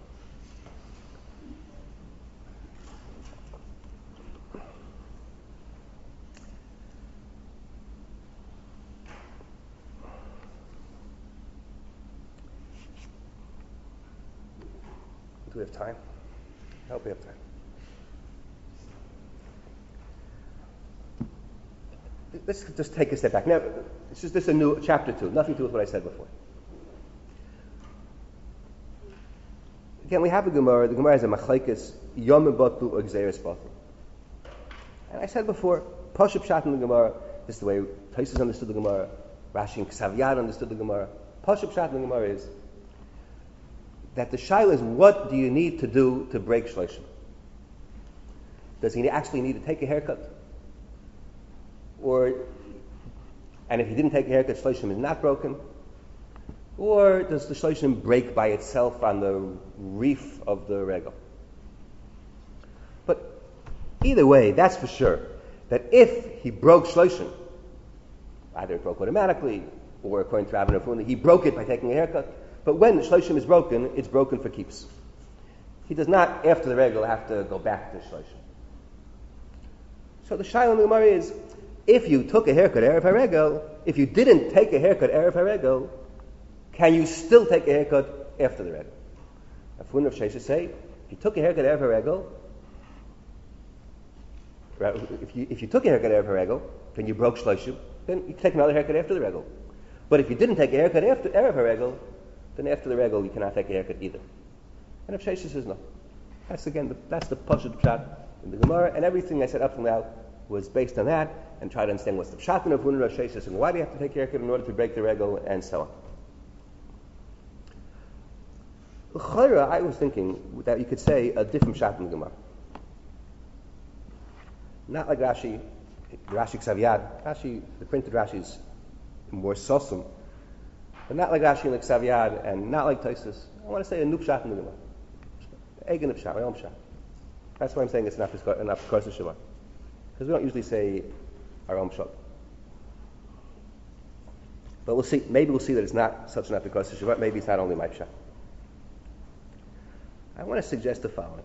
Do we have time? I hope we have time. Let's just take a step back. Now, this is a new chapter 2, nothing to do with what I said before. Again, we have a Gemara. The Gemara has a machlekes yom batu or gzeres batu. And I said before, Pashup Pshat in the Gemara. This is the way Taisus understood the Gemara. Rashi and Ksav Yad understood the Gemara. Pashup Pshat in the Gemara is that the shaila is, what do you need to do to break shloshim? Does he actually need to take a haircut? And if he didn't take a haircut, shloshim is not broken? Or does the shloshim break by itself on the reef of the regel? But either way, that's for sure, that if he broke shloshim, either it broke automatically, or according to Rabbi Nafuna, he broke it by taking a haircut. But when the shloshim is broken, it's broken for keeps. He does not, after the regel, have to go back to shloshim. So the shaila in the Gemara is, if you took a haircut erev haregel, if you didn't take a haircut erev haregel, can you still take a haircut after the regel? Afun of Shesha say, if you took a haircut erev haregel, if you took a haircut erev haregel, then you broke shloshim, then you take another haircut after the regel. But if you didn't take a haircut after erev haregel, then after the regel you cannot take a haircut either. And if Shesha says no, that's the pashut pshat in the Gemara, and everything I said up till now was based on that, and try to understand what's the pshat of Avun Rosh Hashanah, and why do you have to take a haircut in order to break the regel, and so on. L'chayra, I was thinking that you could say a different pshat in the Gemara. Not like Rashi Ksav Yad. Rashi, the printed Rashi is more sosum, but not like Rashi and the Ksav Yad, and not like Tosfos. I want to say a new pshat in the Gemara. Egen of pshat, my own pshat. That's why I'm saying it's not because of Shema. Because we don't usually say our own pshat. But we'll see. Maybe we'll see that it's not such an because of Shema. Maybe it's not only my pshat. I want to suggest the following.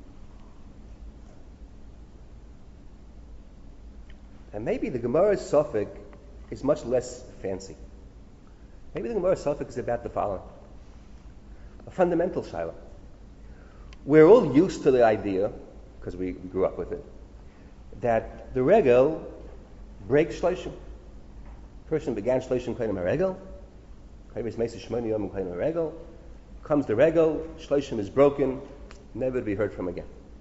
And maybe the Gemara's suffix is much less fancy. Maybe the Gemara's suffix is about the following. A fundamental shaila. We're all used to the idea, because we grew up with it, that the regel breaks shloshim. Person began shloshim kainim haregel, kaimis meisi shmoni yom kainim haregel. Comes the regel, shloshim is broken, never to be heard from again.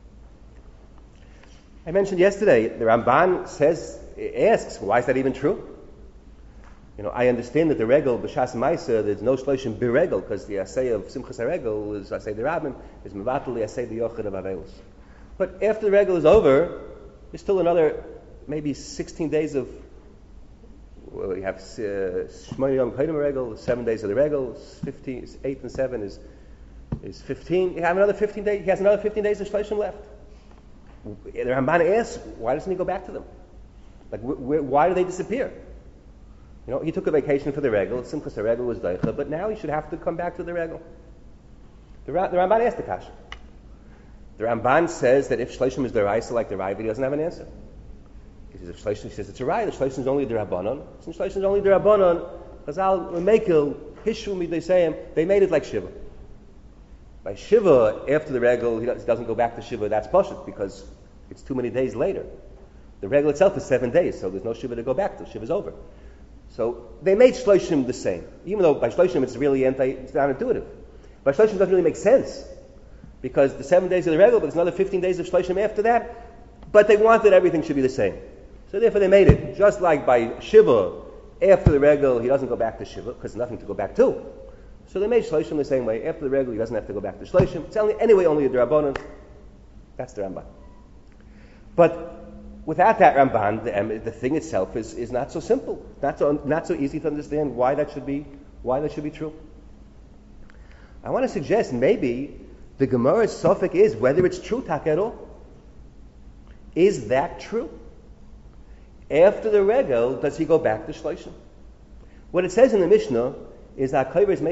I mentioned yesterday, the Ramban asks, why is that even true? I understand that the regel, b'shas ma'isa, there's no shloshim b'regel, because the asay of simchas haregel is asay the rabbin, is mevatel the asay the yochid of avelos. But after the regel is over, there's still another, maybe 16 days of, we have shmoni yom kaidim regel, 7 days of the regel, 8 and 7 is 15. You have another 15 days. He has another 15 days of shloshim left. The Ramban asks, why doesn't he go back to them? Like, why do they disappear? He took a vacation for the regel. Simchas the regel was daicha, but now he should have to come back to the regel. The Ramban asked the kasha. The Ramban says that if shloshim is deraisa like the Raiva, he doesn't have an answer. He says if shloshim, he says it's a raya. The shloshim is only derabanan. Since shloshim is only derabanan, Chazal Mekil Hishu Midayseim, they made it like Shiva. By Shiva, after the regel, he doesn't go back to Shiva. That's pashut because it's too many days later. The regel itself is 7 days, so there's no Shiva to go back to. Shiva's over. So they made shloshim the same, even though by shloshim it's really it's non-intuitive. By shloshim doesn't really make sense because the 7 days of the regel, but there's another 15 days of shloshim after that. But they wanted everything should be the same, so therefore they made it just like by Shiva. After the regel, he doesn't go back to Shiva because there's nothing to go back to. So they made shloshim the same way. After the regel, he doesn't have to go back to shloshim. It's only a drabanan. That's the Ramban. But without that Ramban, the thing itself is not so simple, not so easy to understand why that should be true. I want to suggest maybe the Gemara's suffix is whether it's true tak at all. Is that true? After the regel, does he go back to shloshim? What it says in the Mishnah is that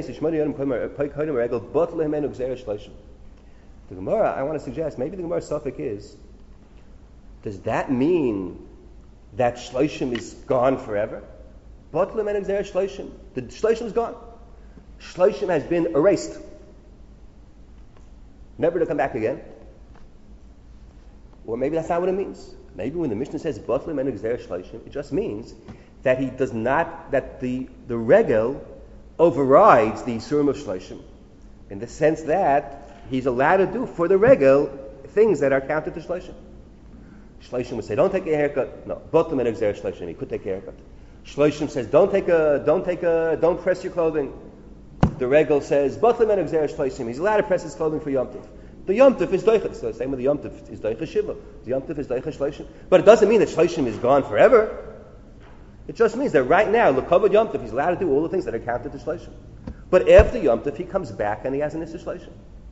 the Gemara, I want to suggest maybe the Gemara's suffix is, does that mean that shloshim is gone forever? The shloshim is gone. Shloshim has been erased, never to come back again. Or maybe that's not what it means. Maybe when the Mishnah says Botlim and Exer Shloshim, it just means that he does not, that the regel overrides the Yisurim of Shloshim, in the sense that he's allowed to do for the regel things that are counted to Shloshim. Shloshim would say, don't take a haircut. No, Botlim and Exer Shloshim, he could take a haircut. Shloshim says, don't press your clothing. The regel says, Botlim and Exer Shloshim, he's allowed to press his clothing for Yom Tov. The Yom Tov is Doicha. So the same with the Yom Tov is Doicha Shiva. The Yom Tov is Doicha Shloshim. But it doesn't mean that Shloshim is gone forever. It just means that right now, L'kavod Yom Tov, he's allowed to do all the things that are counted to Shloshim. But after Yom Tov, he comes back and he has an Issa Shleishim.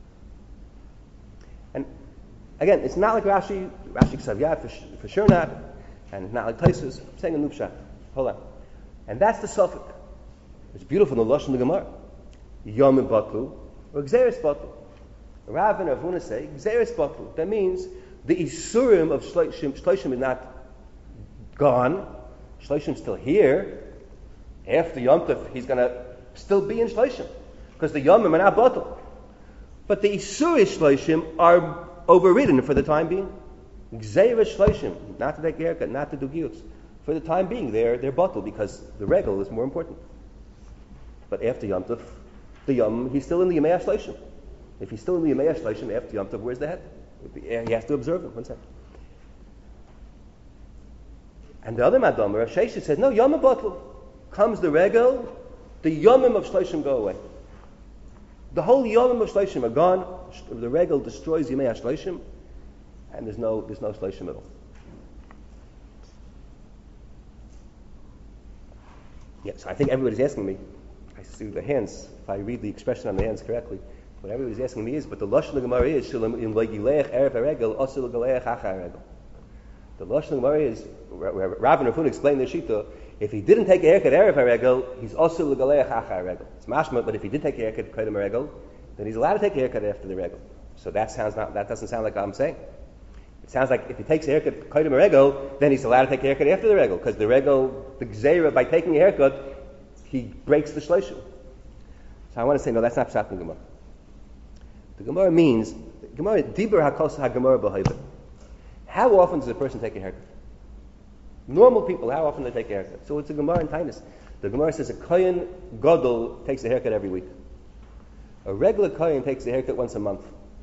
And again, it's not like Rashi Ksaviyat, for sure not, and it's not like Taisus. I'm saying a new pshat. Hold on. And that's the suffix. It's beautiful in the Lashon of the Gemara. Yom Batlu, or Gzeres Batlu. Rav and Ravuna say, Gzeres Batlu. That means the Isurim of Shleishim is not gone. Shleishim's still here. After Yom Tov, he's going to still be in Shleishim, because the Yomim are not Batlu. But the Isurim Shleishim are overridden for the time being. Gzeres Shleishim, not to take haircut, not to do giyus. For the time being, they're Batlu, because the regal is more important. But after Yom Tov, the Yom, he's still in the Yemei HaShleishim. If he's still in the Yemei HaShleishim after Yom Tov, where's the head? He has to observe him. One second. And the other Madam, Rav Sheshes, said, no, Yom Batlu. Comes the regal, the Yomim of Shleishim go away. The whole Yomim of Shleishim are gone. The regal destroys Yemei HaShleishim, and there's no Shleishim at all. Yeah, so I think everybody's asking me, I see the hands, if I read the expression on the hands correctly, what everybody's asking me is, but the Lashon of the Gemara is, Shalom in Legileach Erev HaRegel, Osil Galeach Achar HaRegel. The Lashon of the Gemara is, Rav and Rafun explained the Shita, if he didn't take a haircut Erev HaRegel, he's Osil Galeach Achar HaRegel. It's mashma, but if he did take a haircut Kodem HaRegel, then he's allowed to take a haircut after the regel. So that doesn't sound like what I'm saying. It sounds like if he takes a haircut Kodem HaRegel, then he's allowed to take a haircut after the regel, because the regel, the Gzeira, by taking a haircut, he breaks the Shleishim. So I want to say, no, that's not Pshat in Gemara. The Gemara means, Dibur HaKos HaGemara B'Hoivet. How often does a person take a haircut? Normal people, how often do they take a haircut? So it's a Gemara in Tainus. The Gemara says a Kohen Gadol takes a haircut every week. A regular Kohen takes a haircut once a month.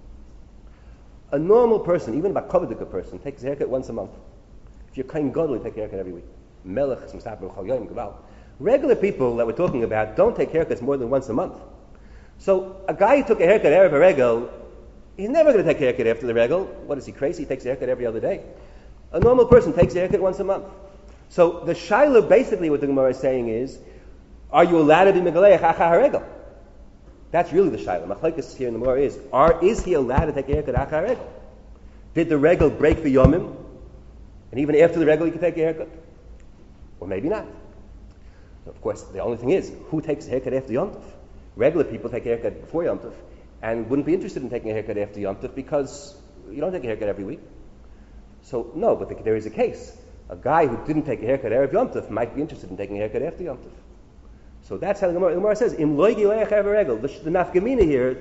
A normal person, even a Bakovadika person, takes a haircut once a month. If you're Kohen Gadol, you take a haircut every week. Melech, Smastaper, Chal Yom, Gabal. Regular people that we're talking about don't take haircuts more than once a month. So a guy who took a haircut Erev HaRegel, he's never going to take a haircut after the regel. What is he, crazy? He takes a haircut every other day. A normal person takes a haircut once a month. So the Shiloh, basically what the Gemara is saying is, are you allowed to be Megaleach Achar HaRegel? That's really the Shiloh. Machlekes here in the Gemara is he allowed to take a haircut Achar HaRegel? Did the regel break the Yomim? And even after the regel he could take a haircut? Or maybe not. So of course, the only thing is, who takes a haircut after Yom Tov? Regular people take a haircut before Yom Tov, and wouldn't be interested in taking a haircut after Yom Tov because you don't take a haircut every week. So no, but there is a case. A guy who didn't take a haircut Erev Yom Tov might be interested in taking a haircut after Yom Tov. So that's how the Gemara says, Im loy gileach erev regel. The nafkamina here,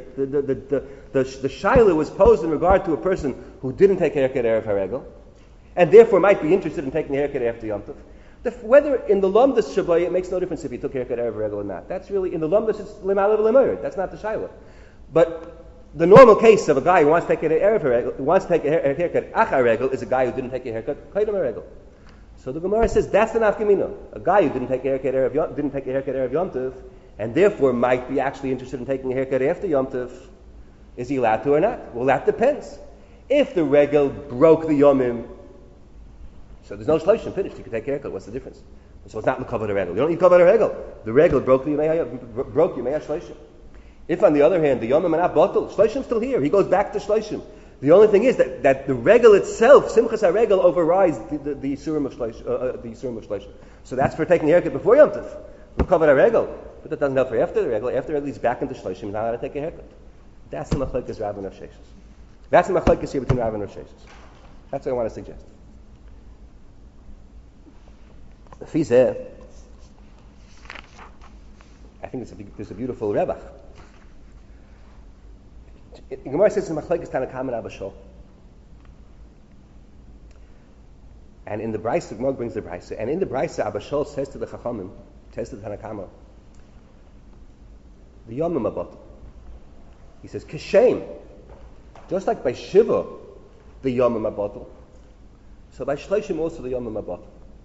the shaila was posed in regard to a person who didn't take a haircut Erev HaRegel, and therefore might be interested in taking a haircut after Yom Tov. Whether in the Lumdas Shabbai, it makes no difference if he took a haircut Erev HaRegel or not. That's really, in the Lumdas, it's Lemalav Lemoyer. That's not the shaila. But the normal case of a guy who wants to take a Erev HaRegel, who wants to take a haircut Achar HaRegel, is a guy who didn't take a haircut Kodem HaRegel. So the Gemara says that's the nafkamina. A guy who didn't take a haircut Erev Yom Tov, and therefore might be actually interested in taking a haircut after Yom Tov, is he allowed to or not? Well, that depends. If the regel broke the Yomim, so there's no shloshim, finished. You can take a haircut. What's the difference? So it's not the cover of the regel. You don't need cover of the regel. The regel broke Yemei HaShloshim. If, on the other hand, the Yomim are not bottled, shloshim's still here. He goes back to shloshim. The only thing is that the regel itself, Simchas HaRegel, overrides the Surim of Shloshim. So that's for taking a haircut before Yom Tov. We cover the regel, but that doesn't help for after the regel. After the regel, he's back into Shloshim. He's not allowed to take a haircut. That's the machlekes Rav and Rav Sheshes. That's the machlekes here between Rav and Rav Sheshes. That's what I want to suggest. The Fizeh, I think there's a beautiful rebach. Gemara says in machlekes Tanakam and Abba Shol. And in the Brisa, Gemara brings the Brisa, and in the Brisa, Abba Shol says to the Chachamim, says to the Tanakama, the Yomim Abot. He says, Kishem, just like by Shiva, the Yomim Abot, so by Shloshim also the Yomim Abot.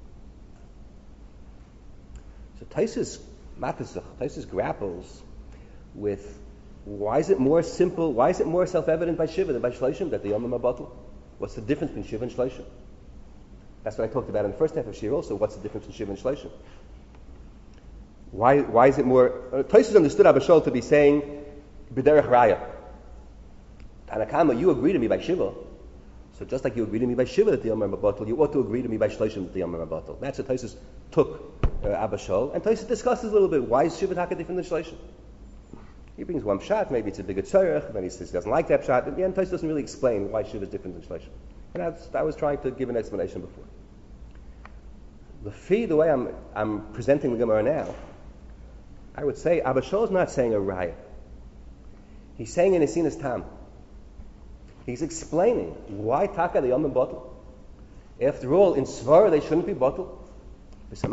So Taisus grapples with why is it more simple, why is it more self-evident by Shiva than by Shloshim that the Yomim Abot? What's the difference between Shiva and Shloshim? That's what I talked about in the first half of Shir also. What's the difference between Shiva and Shloshim? Why is it more? Tosfos understood Abba Shaul to be saying b'derech raya. Tanakama, you agree to me by Shiva. So just like you agree to me by Shiva that the Yom Batal, you ought to agree to me by Shloshim that the Yom Batal. That's what Tosfos took Abba Shaul. And Tosfos discusses a little bit, why is Shiva Taka different than Shloshim? He brings one shot, maybe it's a bigger tzorech, then he says he doesn't like that shot. In the end, Tosfos doesn't really explain why Shiva is different than Shloshim. And I was trying to give an explanation before. The way I'm presenting the Gemara now, I would say Abba Shaul is not saying a raya. He's saying an Esinas Tam. He's explaining why Taka the Yom Batal. After all, in Svara they shouldn't be Batal. So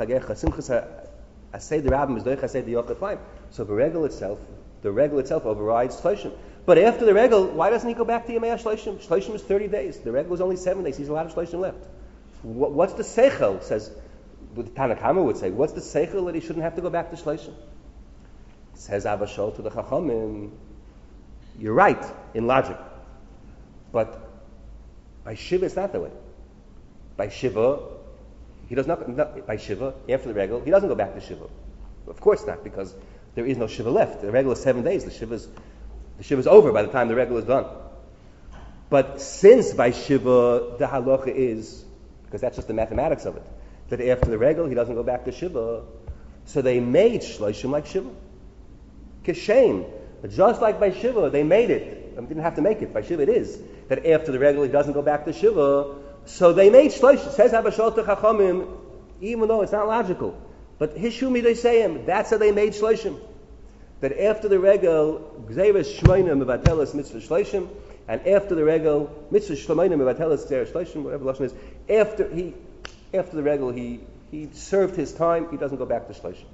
the regel itself overrides Shloshim. But after the regel, why doesn't he go back to Yemei Shloshim? Shloshim is 30 days. The regel is only 7 days. He's a lot of Shloshim left. What's the seichel? Says the Tanakama would say. What's the seichel that he shouldn't have to go back to Shloshim? Says Abba Shaul to the Chachamim. You're right in logic, but by Shiva it's not that way. By Shiva, he does not. By Shiva, after the regel, he doesn't go back to Shiva. Of course not, because there is no Shiva left. The regel is 7 days. The Shiva's over by the time the regel is done. But since by Shiva the halacha is, because that's just the mathematics of it, that after the regel he doesn't go back to Shiva, so they made Shloshim like Shiva. Kishem, just like by Shiva they made it. They didn't have to make it. By Shiva it is that after the regel he doesn't go back to Shiva. So they made Shloshim. Says Abba Shaul to Chachamim, even though it's not logical, but Hishumi they say him. That's how they made Shloshim. That after the regel, Gzeres Shmoina Mevatelas Mitzvah Shloshim, and after the regel, Mitzvah Shlomoina Mevatelas Tzera Shloshim, whatever the lashon is. After the regel, he served his time. He doesn't go back to Shloshim.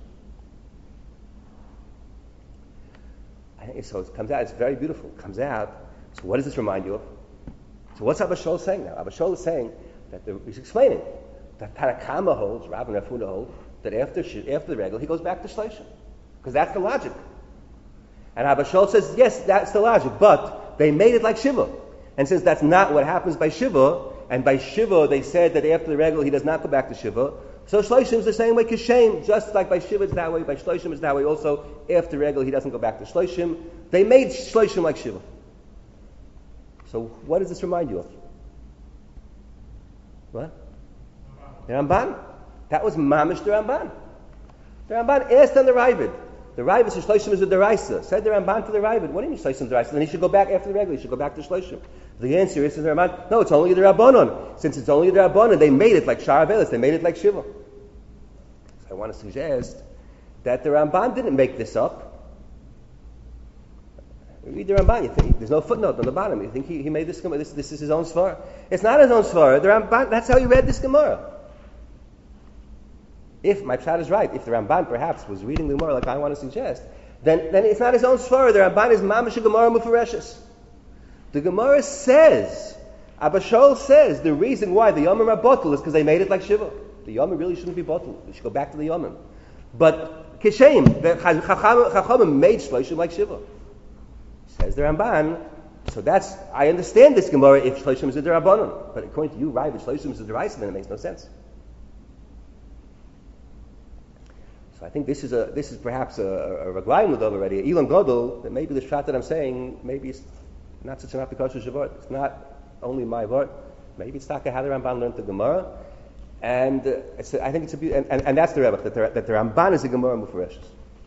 So it comes out. It's very beautiful. It comes out. So what does this remind you of? So what's Abba Shaul saying now? Abba Shaul is saying that he's explaining that Tanakama holds, Rav and Rafuna hold, that after the regel he goes back to Shloshim, because that's the logic. And Abba Shaul says, yes, that's the logic, but they made it like Shiva. And since that's not what happens by Shiva, and by Shiva they said that after the regel he does not go back to Shiva, so Shloshim is the same way, Kishem, just like by Shiva it's that way, by Shloshim it's that way also. After the regel he doesn't go back to Shloshim. They made Shloshim like Shiva. So what does this remind you of? What? The Ramban. That was Mamish the Ramban. The Ramban asked on the Ravid. The Ravid said Shloshim is a deraisa. Said the Ramban to the Ravid, what do you mean Shloshim is a deraisa? Then he should go back after the regel. He should go back to Shloshim. The answer is the Ramban, no, it's only the Rabbanon. Since it's only the Rabbanon, they made it like Shara Velis. They made it like Shiva. So I want to suggest that the Ramban didn't make this up. Read the Ramban. You think there's no footnote on the bottom. You think he made this Gemara? This is his own svara. It's not his own svara. The Ramban. That's how he read this Gemara. If my pshat is right, if the Ramban perhaps was reading the Gemara like I want to suggest, then it's not his own svara. The Ramban is mamish Gemara mufareshes. The Gemara says, Abba Shaul says, the reason why the Yomim are bottled is because they made it like Shiva. The Yomim really shouldn't be bottled. They should go back to the Yomim. But Kishem, the Chachamim made Shloshim like Shiva. Says the Ramban, so I understand this Gemara if Shloshim is a Derabanan. But according to you, right, if Shloshim is a Deraisa, then it makes no sense. So I think this is perhaps a Raglayim Ladov already, a Ilan Godel, that maybe the shot that I'm saying, maybe it's not such an apikosher Shavot. It's not only my word. Maybe it's Taka how the Ramban learned the Gemara. And I think it's a beauty, and that's the Rebbe, that the Ramban is a Gemara Mufareshes.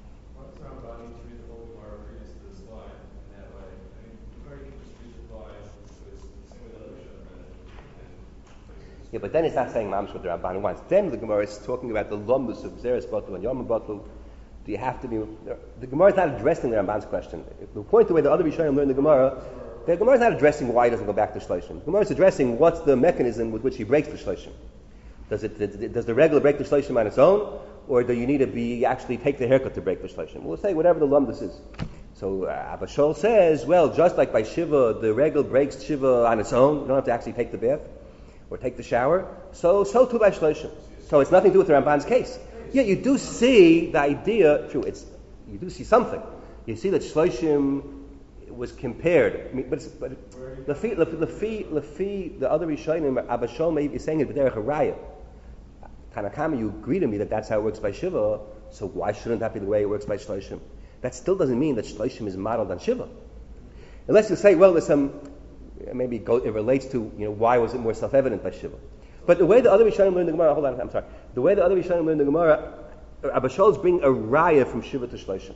Yeah, but then it's not saying Mamish what the Ramban wants. Then the Gemara is talking about the lumbus of Zeres Batul and Yom Batul. Do you have to be... The Gemara is not addressing the Ramban's question. The point the way the other Rishonim learned the Gemara is not addressing why he doesn't go back to Shloshim. The Gemara is addressing what's the mechanism with which he breaks the Shloshim. Does the regular break the Shloshim on its own, or do you need to actually take the haircut to break the Shloshim? We'll say whatever the lumbus is. So Abba Shaul says, well, just like by Shiva, the regular breaks Shiva on its own. You don't have to actually take the bath or take the shower. So too by Shloshim. So it's nothing to do with the Ramban's case. Yeah, you do see the idea. True, you do see something. You see that Shloshim was compared. I mean, but the other Rishonim, Abba Shaul may be saying it, but they're a Raya. Tanakama, you agree to me that that's how it works by Shiva. So why shouldn't that be the way it works by Shloshim? That still doesn't mean that Shloshim is modeled on Shiva. Unless you say, well, there's some, maybe it relates to, why was it more self-evident by Shiva? But the way the other Rishonim learned the Gemara, hold on, I'm sorry. The way the other Rishonim learned the Gemara, Abba Shaul's bring a raya from Shiva to Shloshim.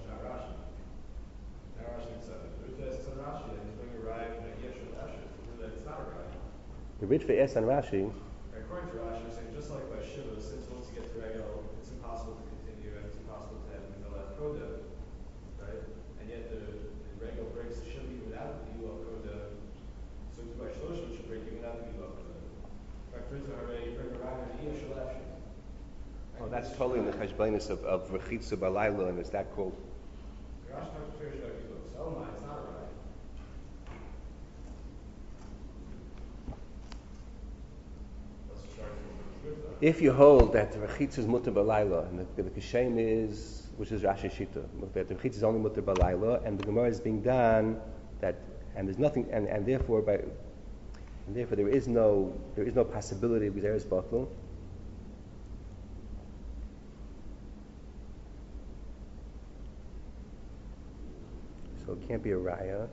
The Ritva asks on Rashi. According to Rashi, you're saying just like by Shiva, since once you get to Regel, it's impossible to continue and it's impossible to have Milah Koda, right? And yet the Regel breaks the Shiva even without the Milah Koda. So by Shloshim, it should break even without the Milah Koda. In fact, Ritva already bring a raya to Iya Shalashi. Oh, that's totally in the Cheshbonus of Rechitzu Balayla, and is that called? Rashi talks to Pirish about Milah. So, oh my, it's not a raya. If you hold that the Rechitz is mutter balayla, and the Kishem is, which is Rashi Shita, that the Rechitz is only mutter balayla, and the Gemara is being done, that, and there's nothing, and therefore there is no possibility of Gezeres Batel. So it can't be a raya.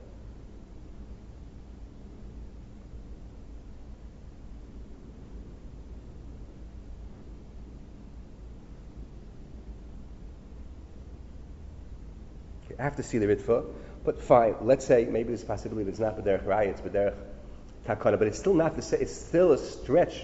I have to see the Ritva, but fine. Let's say maybe there's a possibility that it's not B'derech Raya, it's B'derech Takana, but it's still not the same. It's still a stretch.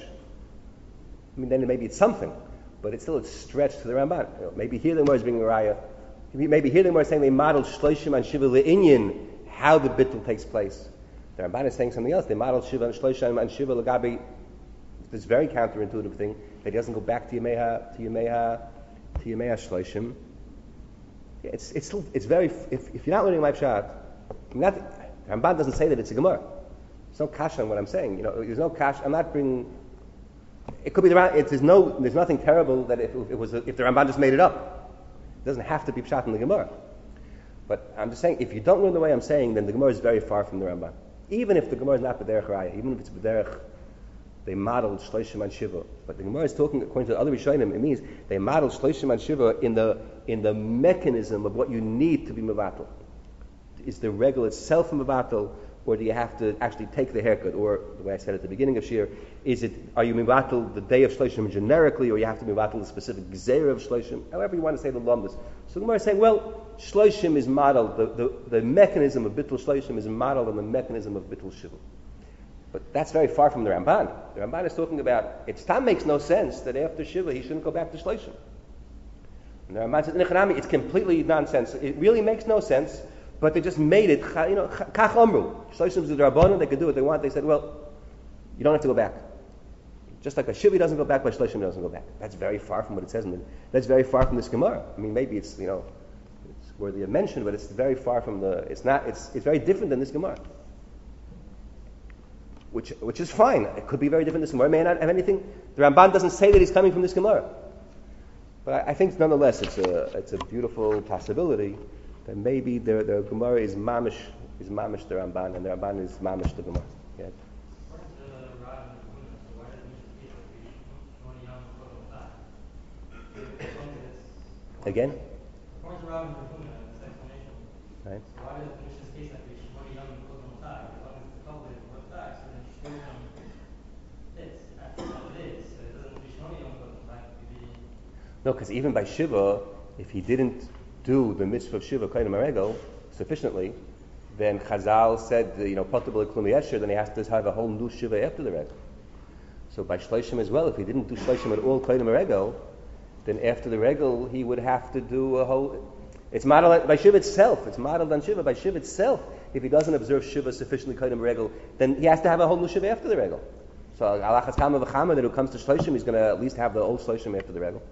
I mean, then maybe it's something, but it's still a stretch to the Ramban. Maybe here the Gemara is bringing a Raya. Maybe here the Gemara is saying they modeled Shloshim and Shiva Le'inyin, how the bittul takes place. The Ramban is saying something else. They modeled Shiva and Shloshim and Shiva L'gabi, this very counterintuitive thing that he doesn't go back to Yemeha Shloshim. Yeah, it's very, if you're not learning my pshat, Ramban doesn't say that it's a Gemara. There's no kasha on what I'm saying. There's no kasha. I'm not bringing. It could be there's nothing terrible that if the Ramban just made it up. It doesn't have to be pshat in the Gemara. But I'm just saying, if you don't learn the way I'm saying, then the Gemara is very far from the Ramban. Even if the Gemara is not b'derech raya, even if it's b'derech, they modeled Shloshim and Shiva. But the Gemara is talking, according to the other Rishonim, it means they modeled Shloshim and Shiva in the mechanism of what you need to be mevatel. Is the regel itself a mevatel, or do you have to actually take the haircut? Or the way I said at the beginning of Shir, are you mevatel the day of Shloshim generically, or you have to mevatel the specific gzeira of Shloshim? However you want to say the lumbus. So the Gemara is saying, well, Shloshim is modeled, the mechanism of bittul Shloshim is modeled on the mechanism of bittul Shiva. But that's very far from the Ramban. The Ramban is talking about, it still makes no sense that after Shiva he shouldn't go back to Shloshim. And the Ramban says, in Echanami, it's completely nonsense. It really makes no sense, but they just made it, kach omru. Shloshim is the Rabbanon, they could do what they want. They said, well, you don't have to go back. Just like a Shiva doesn't go back, by Shloshim doesn't go back. That's very far from what it says. That's very far from this Gemara. I mean, maybe it's worthy of mention, but it's very far from it's very different than this Gemara. Which is fine. It could be very different. This Gemara may not have anything. The Ramban doesn't say that he's coming from this Gemara, but I think nonetheless it's a beautiful possibility that maybe the Gemara is mamish the Ramban, and the Ramban is mamish the Gemara. Yeah. Again. According to Rabbi Kahuna, this explanation. Right. So why does it finish this case like we Shmoni Yom and Kodom Otai? As long as it's coupled with back, so then Shmoni Yom fits. That's what it is. So it doesn't be Shmoni Yom Kodom Otai. No, because even by Shiva, if he didn't do the mitzvah of Shiva Kodesh Maregel sufficiently, then Chazal said, potable klumi esher, then he has to have a whole new Shiva after the regel. So by Shloshim as well, if he didn't do Shloshim at all Kodesh Maregel, then after the regel he would have to do a whole. It's modeled by Shiva itself. It's modeled on Shiva by Shiva itself. If he doesn't observe Shiva sufficiently Kodesh Maregel, then he has to have a whole new Shiva after the regel. So Alachas Chama v'Chama, that who comes to Shloshim, he's going to at least have the old Shloshim after the regel.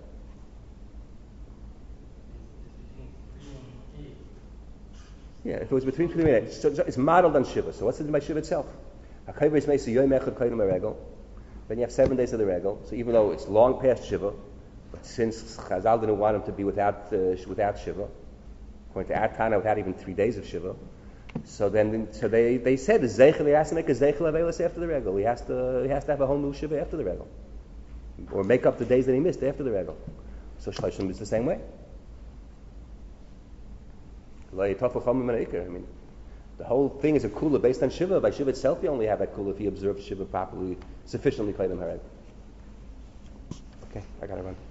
Yeah, if it was between 3 minutes, so it's modeled on Shiva. So what's it by Shiva itself? Then you have 7 days of the regel. So even though it's long past Shiva, but since Chazal didn't want him to be without Shiva, according to Atana, without even 3 days of Shiva, so they said he has to make a zeichel avelis after the regel. He has to have a whole new Shiva after the regel, or make up the days that he missed after the regel. So Shloshim is the same way. I mean, the whole thing is a kula based on Shiva. By Shiva itself, you only have that kula if you observe Shiva properly, sufficiently. Okay, I gotta run.